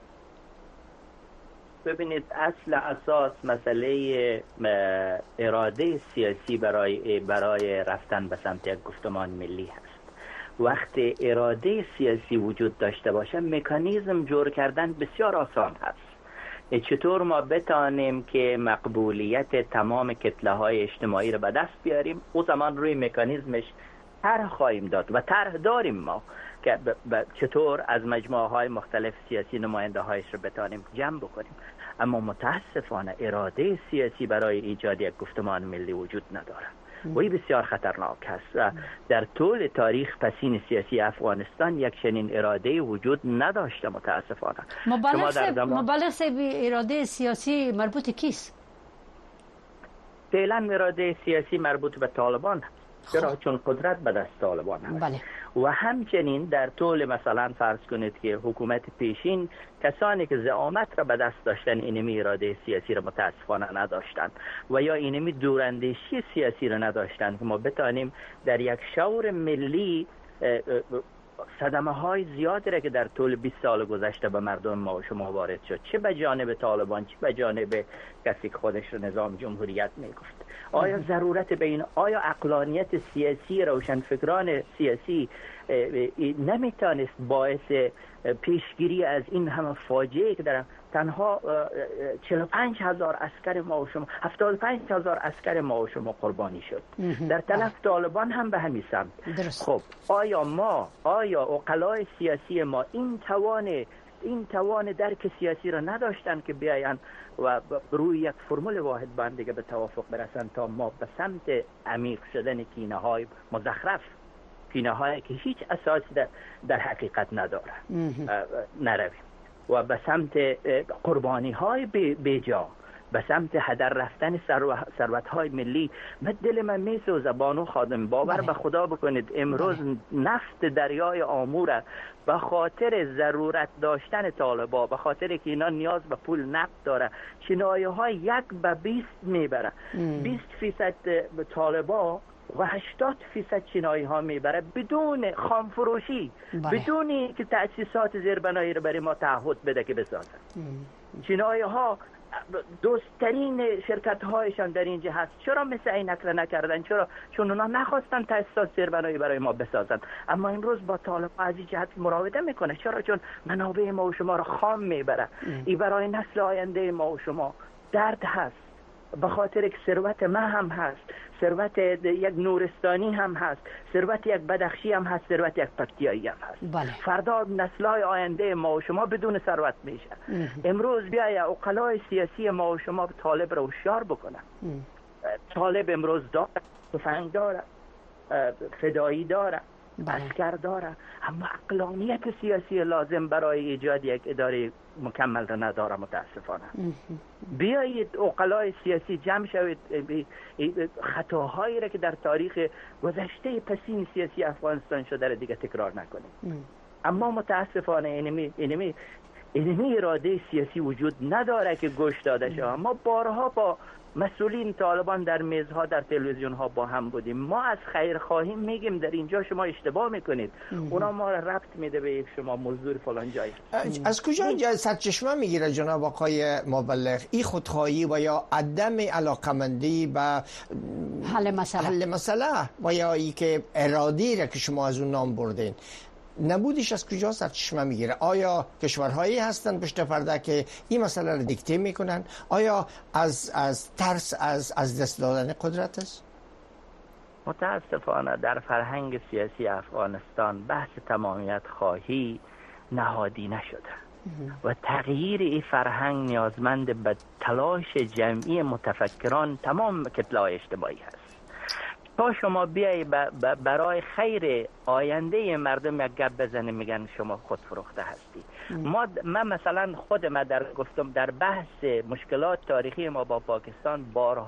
ببینید، اصل اساس مسئله اراده سیاسی برای رفتن به سمت یک گفتمان ملی هست. وقتی اراده سیاسی وجود داشته باشه، مکانیزم جور کردن بسیار آسان هست. چطور ما بتانیم که مقبولیت تمام کتله های اجتماعی رو به دست بیاریم، او زمان روی مکانیزمش طرح خواهیم داد و طرح داریم ما که چطور از مجموعه های مختلف سیاسی نماینده هایش رو بتانیم جمع بکنیم. اما متاسفانه اراده سیاسی برای ایجاد یک گفتمان ملی وجود نداره و این بسیار خطرناک است. در طول تاریخ پسین سیاسی افغانستان یک چنین اراده وجود نداشته متاسفانه. مبلغ صاحب، اراده سیاسی مربوط کیست؟ فعلا اراده سیاسی مربوط به طالبان هست. چرا؟ چون قدرت به دست طالبان هست. بله. و همچنین در طول مثلا فرض کنید که حکومت پیشین کسانی که زعامت را به دست داشتن اینمی اراده سیاسی را متاسفانه نداشتند و یا اینمی دوراندیشی سیاسی را نداشتند که ما بتانیم در یک شعور ملی صدمه های زیادی را که در طول 20 سال گذشته به مردم ما و شما وارد شد، چه به جانب طالبان چه به جانب کسی که خودش را نظام جمهوریت میگفت. آیا ضرورت به این، آیا عقلانیت سیاسی روشنفکران سیاسی نمیتونست باعث پیشگیری از این همه فاجعه که در تنها 45,000 عسکر ما و شما 75,000 عسکر ما و شما قربانی شد در طرف طالبان هم به همین سمت. خب آیا عقلای سیاسی ما این توان درک سیاسی را نداشتن که بیاین و روی یک فرمول واحد باند دیگه به توافق برسن تا ما به سمت عمیق شدن کینه‌های مزخرف، کینه‌هایی که هیچ اساس در حقیقت نداره نرویم و به سمت قربانی‌های بیجا، به سمت هدر رفتن ثروت‌های ملی. دل من میسوزه بانو خادم، باور به خدا بکنید امروز نفت دریای آمور به خاطر ضرورت داشتن طالبا، به خاطر که اینا نیاز به پول نقد داره، چینایی‌ها 1 به 20 میبره. 20% طالبا و 80% چینایی ها میبره بدون خامفروشی، بدون که تأسیسات زیربنایی رو برای ما تعهد بده که بسازن. چینایی ها دوستترین شرکت هایشان در اینجا هست. چرا مثل اینک را نکردن؟ چون اونا نخواستن تأسیسات زیربنایی برای ما بسازن. اما این روز با طالب از این جهت مراوده میکنه. چرا؟ چون منابع ما و شما را خام میبره. این برای نسل آینده ما و شما درد هست، به خاطر که ثروت ما هم هست، ثروت یک نورستانی هم هست، ثروت یک بدخشی هم هست، ثروت یک پکتیایی هم هست. بله. فردا نسل‌های آینده ما و شما بدون ثروت میشه. امروز بیای عقلای سیاسی ما و شما طالب رو هوشیار بکنن. طالب امروز داره، تفنگ داره، فدایی داره، عسکر داره، اما عقلانیت سیاسی لازم برای ایجاد یک اداره مکمل را نداره. متاسفانه بیایید عقلای سیاسی جمع شوید، خطاهایی را که در تاریخ گذشته پسین سیاسی افغانستان شده را دیگه تکرار نکنیم. اما متاسفانه اینمی اراده سیاسی وجود نداره که گوش داده شه. ما بارها با مسئولین طالبان در میزها، در تلویزیون ها با هم بودیم. ما از خیرخواهی میگیم در اینجا شما اشتباه میکنید، اونا ما را ربط میده به شما مزدور فلان جای. از کجا سرچشمه میگیره جناب آقای مبلغ این خودخواهی و یا عدم علاقمندی به حل مسئله و یا ای که ارادی را که شما از اون نام بردین، نبودش از کجا سرچشمه میگیره؟ آیا کشورهایی هستن پشت پرده که این مسئله رو دیکته میکنن؟ آیا از ترس از دست دادن قدرت است؟ متاسفانه در فرهنگ سیاسی افغانستان بحث تمامیت خواهی نهادی نشده و تغییر این فرهنگ نیازمند به تلاش جمعی متفکران تمام کتله‌های اجتماعی هست. تا شما بیایی برای خیر آینده مردم یک گپ بزنی میگن شما خود فروخته هستی. من مثلا خودم گفتم در بحث مشکلات تاریخی ما با پاکستان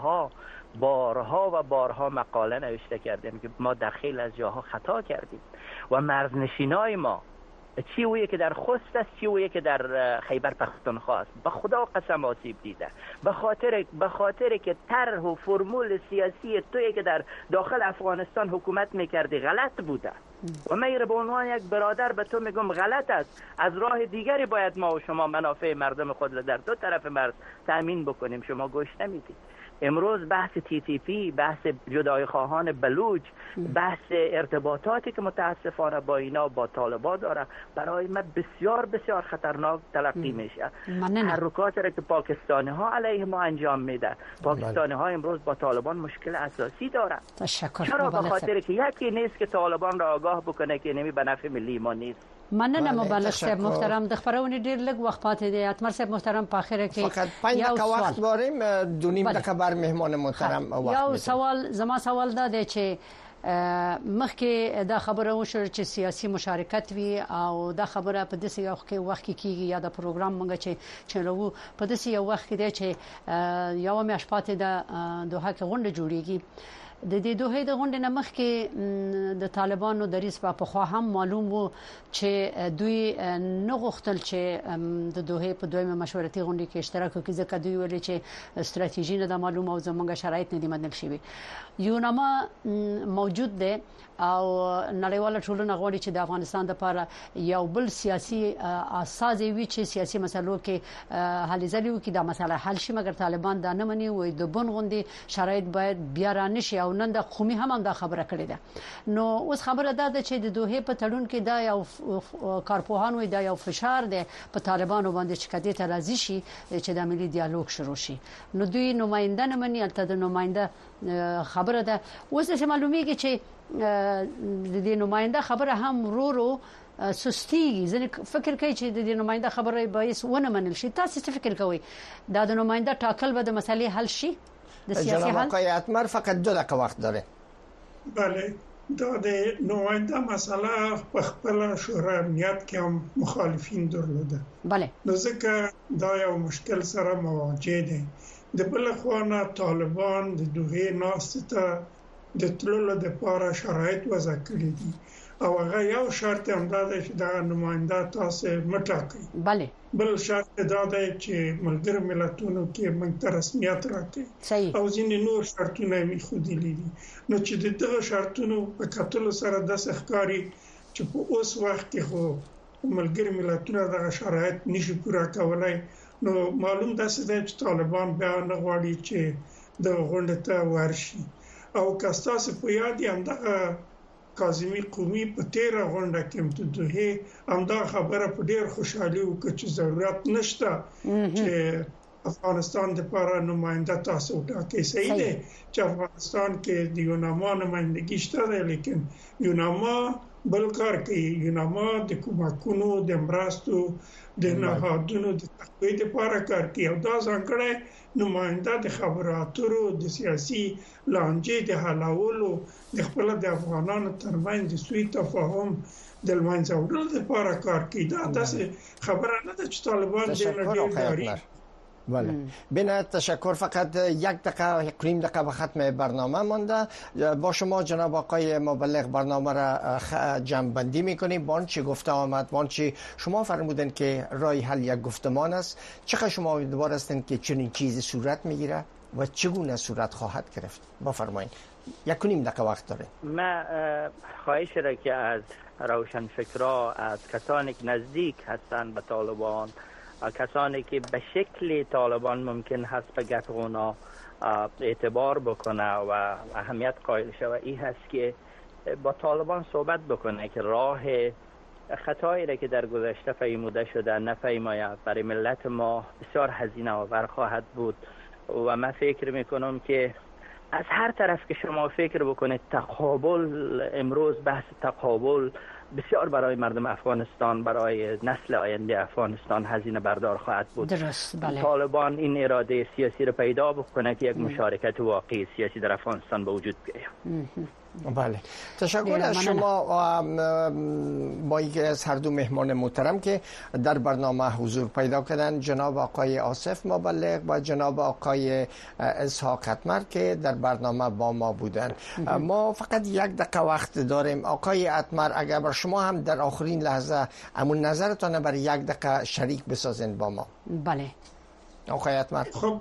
بارها مقاله نوشته کردیم که ما در خیلی از جاها خطا کردیم و مرزنشینای ما چی ویه که در خوست است، چی ویه که در خیبر پختونخوا است، به خدا قسم آسیب دیده. به خاطر که طرح و فرمول سیاسی تویی که در داخل افغانستان حکومت میکردی غلط بوده و من به عنوان یک برادر به تو میگم غلط است. از راه دیگری باید ما و شما منافع مردم خود را در دو طرف مرز تأمین بکنیم. شما گوش نمیدید. امروز بحث TTP، بحث جدای خواهان بلوچ، بحث ارتباطاتی که متاسفانه با اینا با طالبان داره برای من بسیار بسیار خطرناک تلقی میشه. تحرکاتی را که پاکستانی ها علیه ما انجام میده، پاکستانی ها امروز با طالبان مشکل اساسی داره. چرا؟ به خاطر که یکی نیست که طالبان را آگاه بکنه که نمی به نفع ملی ما نیست. مننه مبلغ صاحب محترم. د خبرونه ډیر لږ وخت پاتې دی. اتمر صاحب محترم په اخره کې فقط 5 دقیقه وخت داریم. 2.5 دقیقه بر مهمان محترم وخت. یو سوال دا دی چې مخکې دا خبره وشو چې سیاسي مشارکت وي او دا خبره په داسې یو وخت کې کیږي یا د پروګرام مونږ چې چلو په داسې یو وخت کې دی چې یو میاشت پاتې د دوحه کې غونډه جوړیږي. د دې دوه د غونډې نمخ کې د طالبانو د رئیس په خوا هم معلوم وو چې دوی نه غوښتل چې د دوه په دویمه مشورتي غونډې کې اشتراک وکړي ځکه دوی ویل چې ستراتیژي نه د معلومه او زموږ شرایط نه دي منل شوی. یوناما موجود دی او نړیواله ټولنه غواړي چې د افغانستان لپاره یو بل سیاسي اساس وي چې سیاسي مسلو کې حل ځلې وکړي دا مسله حل شي، مګر طالبان دا نه مني. وي د بن غونډې شرایط باید بیا را نشي او نن د قومي هم دا خبره کړې ده. نو اوس خبره ده چې د دوه په تړون کې دا یو کارپوهان وي دا یو فشار دی په طالبانو باندې چې کدي ته راځي شي چې د ملي ډیالوګ شروع شي. نو دوی نماینده نه مني، البته د نماینده خبره ده. اوس چې معلومیږي چې د دې نماینده خبره هم رو سستیږي. ځنې فکر کوي چې د دې نماینده خبره باعث ونه منل شي. تاسو څه فکر کوئ؟ دا د نماینده ټاکل به د مسلې حل شي د سیاسي حل؟ جناب آقای اتمر فقط 2 دقیقه وخت داره. بله، دا د نماینده مسله په خپل شورا امنیت کې هم مخالفین درلوده. بله، نو ځکه دا یو مشکل سره مواجه دي. د بل خوانه طالبان د دوه ناستته د تللو د لپاره شرایط وضع کړی دي او هغه یو شرط هم دا دی چې دا نماینده تاسو مټاکي. بله، بل شرط دا دی چې ملګر ملتونو کې موږ ته رسمیت راکړي او ځینې نور شرطونه یې خودلي دي. نو چې د دغه شرطونو په کتلو سره د ښکاری چې په اوس وخت کې خو ملګر ملتونه دغه شرایط نشي پوره کولای. نو معلوم ده چې طالبان بیا نه غواړي چې د غونډې ته ورشي. او کاستاسو په یاد یم دغه کاظمی قومي په 13 غونډه کې متدوه همدا خبره په ډیر خوشحالي وکړه چې ضرورت نشته چې افغانستان لپاره نماینده تاسو ټاکي. صحیح دی چې افغانستان کې د یوناما نمائندګي شته ده، لیکن یوناما بل کار کوي یوناما د کومکونو د مرستو د نهادونو د تقویت لپاره کار کوي او دا ځانګړی نماینده د خبرو اترو د سیاسي لانجې د حلولو د خپل د افغانانو ترمنځ د سوء تفاهم د لمنځه وړلو لپاره کار کوي دا داسې خبره نه ده چې طالبان د نړۍ داري. بله بنا تشکر. فقط یک دقیقه قریم دقیقه به ختم برنامه مانده. با شما جناب آقای مبلغ برنامه را جمع‌بندی می‌کنیم. با آنچه گفته آمد، با آنچه شما فرمودن که راه حل یک گفتمان است، چقدر شما امیدوار هستند که چنین چیزی صورت میگیره و چگونه صورت خواهد گرفت؟ بفرمایید. یک نیم دقیقه وقت داره. من خواهش را که از روشنفکرا، از کسانی که نزدیک هستند به طالبان، کسانی که به شکل طالبان ممکن هست به گپ اونا اعتبار بکنه و اهمیت قائل شوه، این هست که با طالبان صحبت بکنه که راه خطایی را که در گذشته پیموده شده نپیماید. برای ملت ما بسیار هزینه آور خواهد بود و من فکر میکنم که از هر طرف که شما فکر بکنید تقابل، امروز بحث تقابل بسیار برای مردم افغانستان، برای نسل آینده افغانستان هزینه بردار خواهد بود. درست. بله. طالبان این اراده سیاسی رو پیدا بکنه که یک مشارکت واقعی سیاسی در افغانستان به وجود بیاید. بله، تشکر از شما با اینکه از هر دو مهمان محترم که در برنامه حضور پیدا کردن، جناب آقای آصف مبلغ و جناب آقای اسحاق اتمر که در برنامه با ما بودن. ما فقط یک دقیقه وقت داریم. آقای اتمر اگر بر شما هم در آخرین لحظه امون نظرتان برای یک دقیقه شریک بسازین با ما. بله آقای اتمر. خب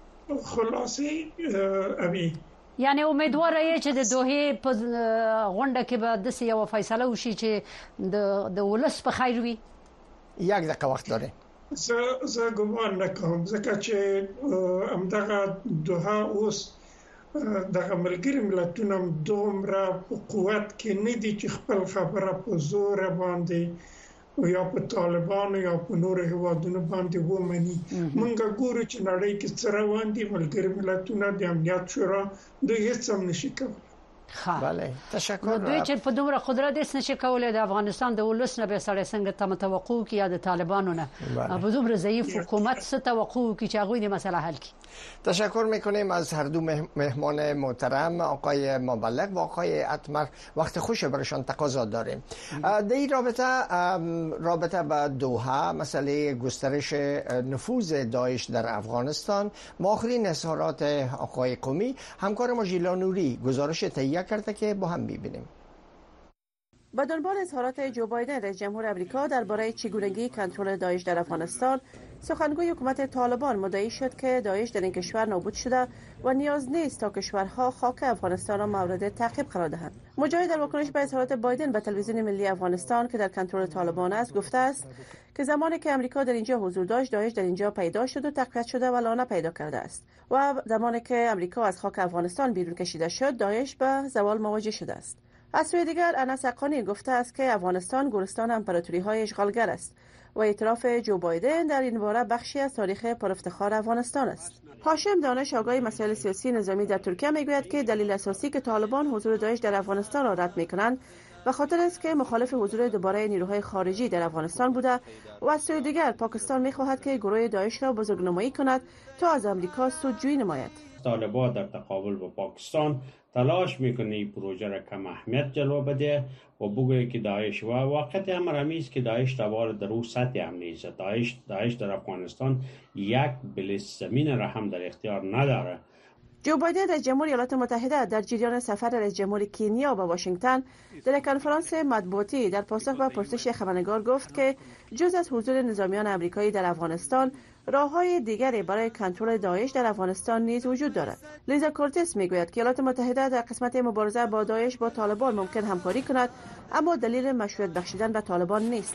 خلاصه ابي یعنی امیدواره چې د دوه په غونډه کې به د یو فیصله وشي چې د ولس په خیر وي. یک دقیقه وخت داره. زه ګومان نه کوم ځکه چې همدغه دوه اوس دغه ملګری ملتونه دومره په قوت کې نه دي چې خپل خبره په زور باندې یا په طالبان یا په نور هیوادونو باندې ومني. مونږ ګورو چې نړۍ کې څه روان دي. ملګری ملتونه د امنیت شورا د هیڅ هم نشي کولی. بله تشکر. دوی چې په دومره قدرت هیڅ نشي کولای د افغانستان د ولس نه به سړی څنګه تم توقع کی یا د طالبانو نه په دومره ضعیف حکومت څه توقع کی چې هغه د مسله حل کی. تشکر میکنیم از هر دو مهمان محترم، آقای مبلغ و آقای اتمر. وقت خوش برشان تقاضا داریم. در این رابطه با دوحه، مسئله گسترش نفوذ داعش در افغانستان و آخرین اظهارات آقای قمی، همکار ما ژیلا نوری گزارش تهیه کرده که با هم میبینیم. با دنبال اظهارات جو بایدن رئیس جمهور آمریکا درباره چگونگی کنترل داعش در افغانستان، سخنگوی حکومت طالبان مدعی شد که داعش در این کشور نابود شده و نیاز نیست تا کشورها خاک افغانستان را مورد تعقیب قرار دهند. مجاهد در واکنش به اظهارات بایدن به تلویزیون ملی افغانستان که در کنترل طالبان است گفته است که زمانی که آمریکا در اینجا حضور داشت، داعش در اینجا پیدا شد و تقویت شده و لانه پیدا کرده است و زمانی که آمریکا از خاک افغانستان بیرون کشیده شد، داعش به زوال مواجه شده است. از سوی دیگر انس حقانی گفته است که افغانستان گورستان امپراتوری‌های اشغالگر است و اعتراف جو بایدن در این باره بخشی از تاریخ پرافتخار افغانستان است. هاشم دانش، آگاه مسائل سیاسی نظامی در ترکیه، میگوید که دلیل اساسی که طالبان حضور داعش در افغانستان را رد میکنند و خاطر است که مخالف حضور دوباره نیروهای خارجی در افغانستان بوده و از سوی دیگر پاکستان میخواهد که گروه داعش را بزرگنمایی کند تا از آمریکا سودجویی نماید. طالبان در تقابل با پاکستان تلاش میکنه این پروژه را کم اهمیت جلوه بده و بگوید که داعش و واقعیت امر همی است که داعش دوباره در اون سطح هم نیست. داعش در افغانستان یک بلیس زمین را هم در اختیار نداره. جو بایدن رئیس جمهور ایالات متحده در جریان سفر رئیس جمهور کنیا به واشنگتن در کنفرانس مطبوعاتی در پاسخ به پرسش خبرنگار گفت که جز از حضور نظامیان آمریکایی در افغانستان، راه‌های دیگری برای کنترل داعش در افغانستان نیز وجود دارد. لیزا کورتس میگوید که ایالات متحده در قسمت مبارزه با داعش با طالبان ممکن همکاری کند، اما دلیل مشروعیت بخشیدن به طالبان نیست.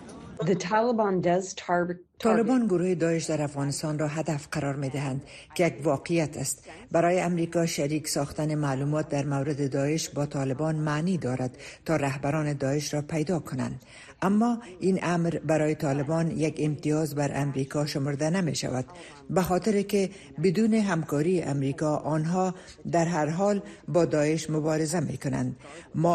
طالبان گروه داعش در افغانستان را هدف قرار می‌دهند که یک واقعیت است. برای امریکا شریک ساختن معلومات در مورد داعش با طالبان معنی دارد تا رهبران داعش را پیدا کنند. اما این امر برای طالبان یک امتیاز بر امریکا شمرده نمی شود، به خاطر که بدون همکاری امریکا آنها در هر حال با داعش مبارزه می کنند. ما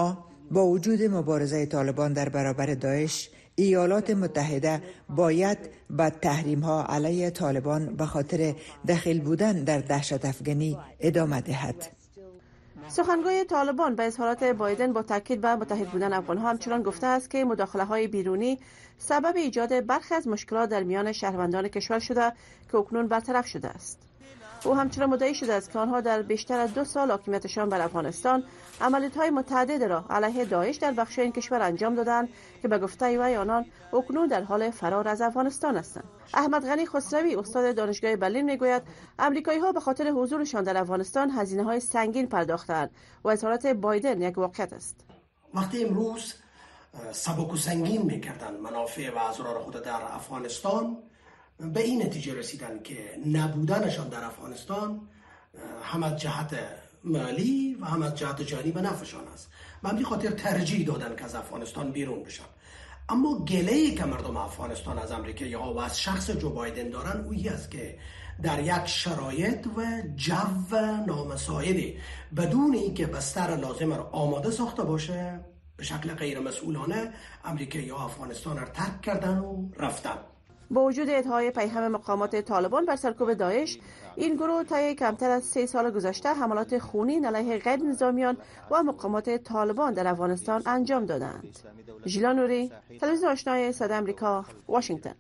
با وجود مبارزه طالبان در برابر داعش، ایالات متحده باید به تحریم‌ها علیه طالبان به خاطر دخیل بودن در دهشت افغانی ادامه دهد. سخنگوی طالبان به اظهارات بایدن با تاکید بر متحد بودن افغان‌ها همچنان گفته است که مداخله‌های بیرونی سبب ایجاد برخی از مشکلات در میان شهروندان کشور شده که اکنون برطرف شده است. او همچنان مدعی شده است که آنها در بیشتر از 2 سال حاکمیتشان بر افغانستان عملیات‌های متعدد را علیه داعش در بخش این کشور انجام دادند که به گفته وی آنان اکنون در حال فرار از افغانستان هستند. احمد غنی خسروی استاد دانشگاه برلین میگوید آمریکایی‌ها به خاطر حضورشان در افغانستان هزینه‌های سنگین پرداختند و اظهارات بایدن یک واقعیت است. وقتی امروز سبک و سنگین می‌کردند منافع و اسرار خود در افغانستان، به این نتیجه رسیدن که نبودنشان در افغانستان هم از جهت مالی و هم از جهت جانی به نفعشان است. به همین خاطر ترجیح دادن که از افغانستان بیرون بشن. اما گله‌ای که مردم افغانستان از امریکایی‌ها و از شخص جو بایدن دارن اویی است که در یک شرایط و جو نامساعدی بدون اینکه بستر لازم را آماده ساخته باشه، به شکل غیر مسئولانه امریکایی‌ها افغانستان را ترک کردن و رفتن. با وجود ادعای پیهم مقامات طالبان بر سرکوب داعش، این گروه طی کمتر از 3 سال گذشته حملات خونین علیه غیر نظامیان و مقامات طالبان در افغانستان انجام دادند. ژیلا نوری، تلویزیون آشنای صدای آمریکا، واشنگتن.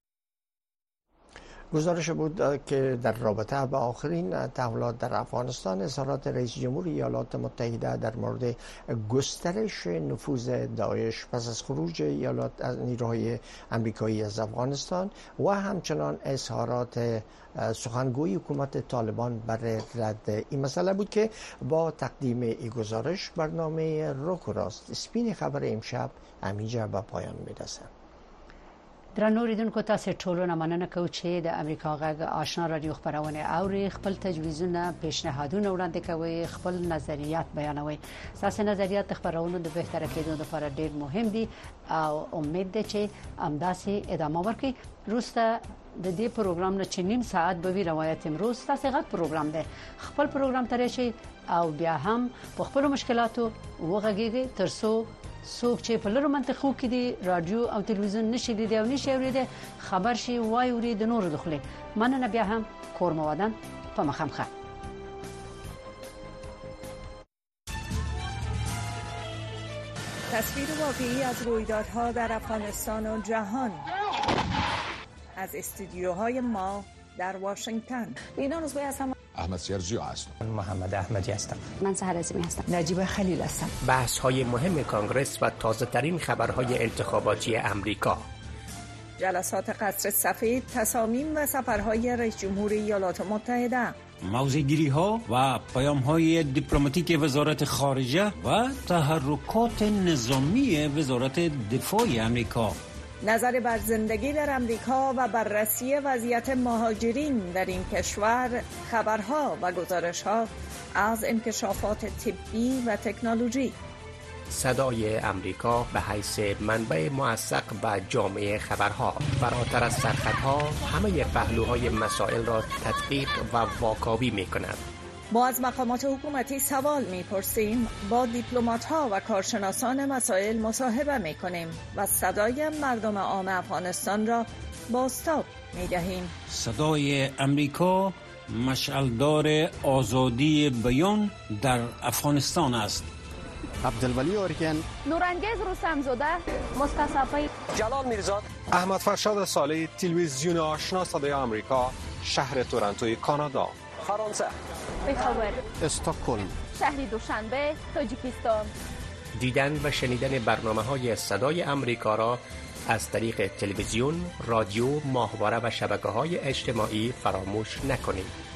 گزارش بود که در رابطه با آخرین تحولات در افغانستان اظهارات رئیس جمهور ایالات متحده در مورد گسترش نفوذ داعش پس از خروج نیروهای آمریکایی از افغانستان و همچنان اظهارات سخنگوی حکومت طالبان برای رد این مسئله بود که با تقدیم این گزارش برنامه روک و راست سپین خبر امشب همینجا به پایان می‌رسد. درنو اوریدونکو تاسو ټولو نه مننه کوم چې د امریکا غږ آشنا رادیو خبرونه اوري، خپل تجویزونه پیشنهادونه وړاندې کوي، خپل نظریات بیانوي. تاسو نظریات خبرونه د بهتره کېدو لپاره ډېر مهم دي او امید ده چې همداسې ادامه ورکړي. روسته د دې پروګرام نه چې نیم ساعت به وی روایت امروز تاسو غږ پروګرام ده، خپل پروګرام ترې شي او بیا هم په خپل مشکلاتو وغږیږي ترڅو څوک چې په لرو منطقو کې دی رادیو او تلویزیون نشي لیدي او نشي اوریدي خبر شي وای اوري د نور دخلي. مننه بیا هم کور موادن په مخامخه. تصویر واقعی از رویدادها در افغانستان و جهان از استودیوهای ما در واشنگتن. اینا روزبه هستم. احمد سیرجی هستم. محمد احمدی هستم. من سحر عظیمی هستم. نجیب خلیل هستم. بحث های مهم کانگرس و تازه ترین خبرهای انتخاباتی امریکا. جلسات قصر سفید، تصامیم و سفرهای رئیس جمهور ایالات متحده. موضع‌گیری ها و پیام های دیپلماتیک وزارت خارجه و تحرکات نظامی وزارت دفاع امریکا. نظر بر زندگی در امریکا و بررسی وضعیت مهاجرین در این کشور، خبرها و گزارش‌ها از انکشافات طبی و تکنولوژی. صدای امریکا به حیث منبع موثق و جامع خبرها، فراتر از سرخطها همه پهلوهای مسائل را تدقیق و واکاوی می‌کند. ما از مقامات حکومتی سوال می‌پرسیم، با دیپلمات‌ها و کارشناسان مسائل مصاحبه می‌کنیم و صدای مردم عام افغانستان را بازتاب می‌دهیم. صدای امریکا مشعلدار آزادی بیان در افغانستان است. عبدالولی اورگن، نورانگیز رستمزاده، مصطفی جلال میرزاد، احمد فرشاد صالحی، تلویزیون آشنا صدای آمریکا، شهر تورنتو کانادا. فرانسه، بخبر، استکهلم، شهر دوشنبه، تاجیکستان. دیدن و شنیدن برنامه‌های صدای امریکا را از طریق تلویزیون، رادیو، ماهواره و شبکه‌های اجتماعی فراموش نکنید.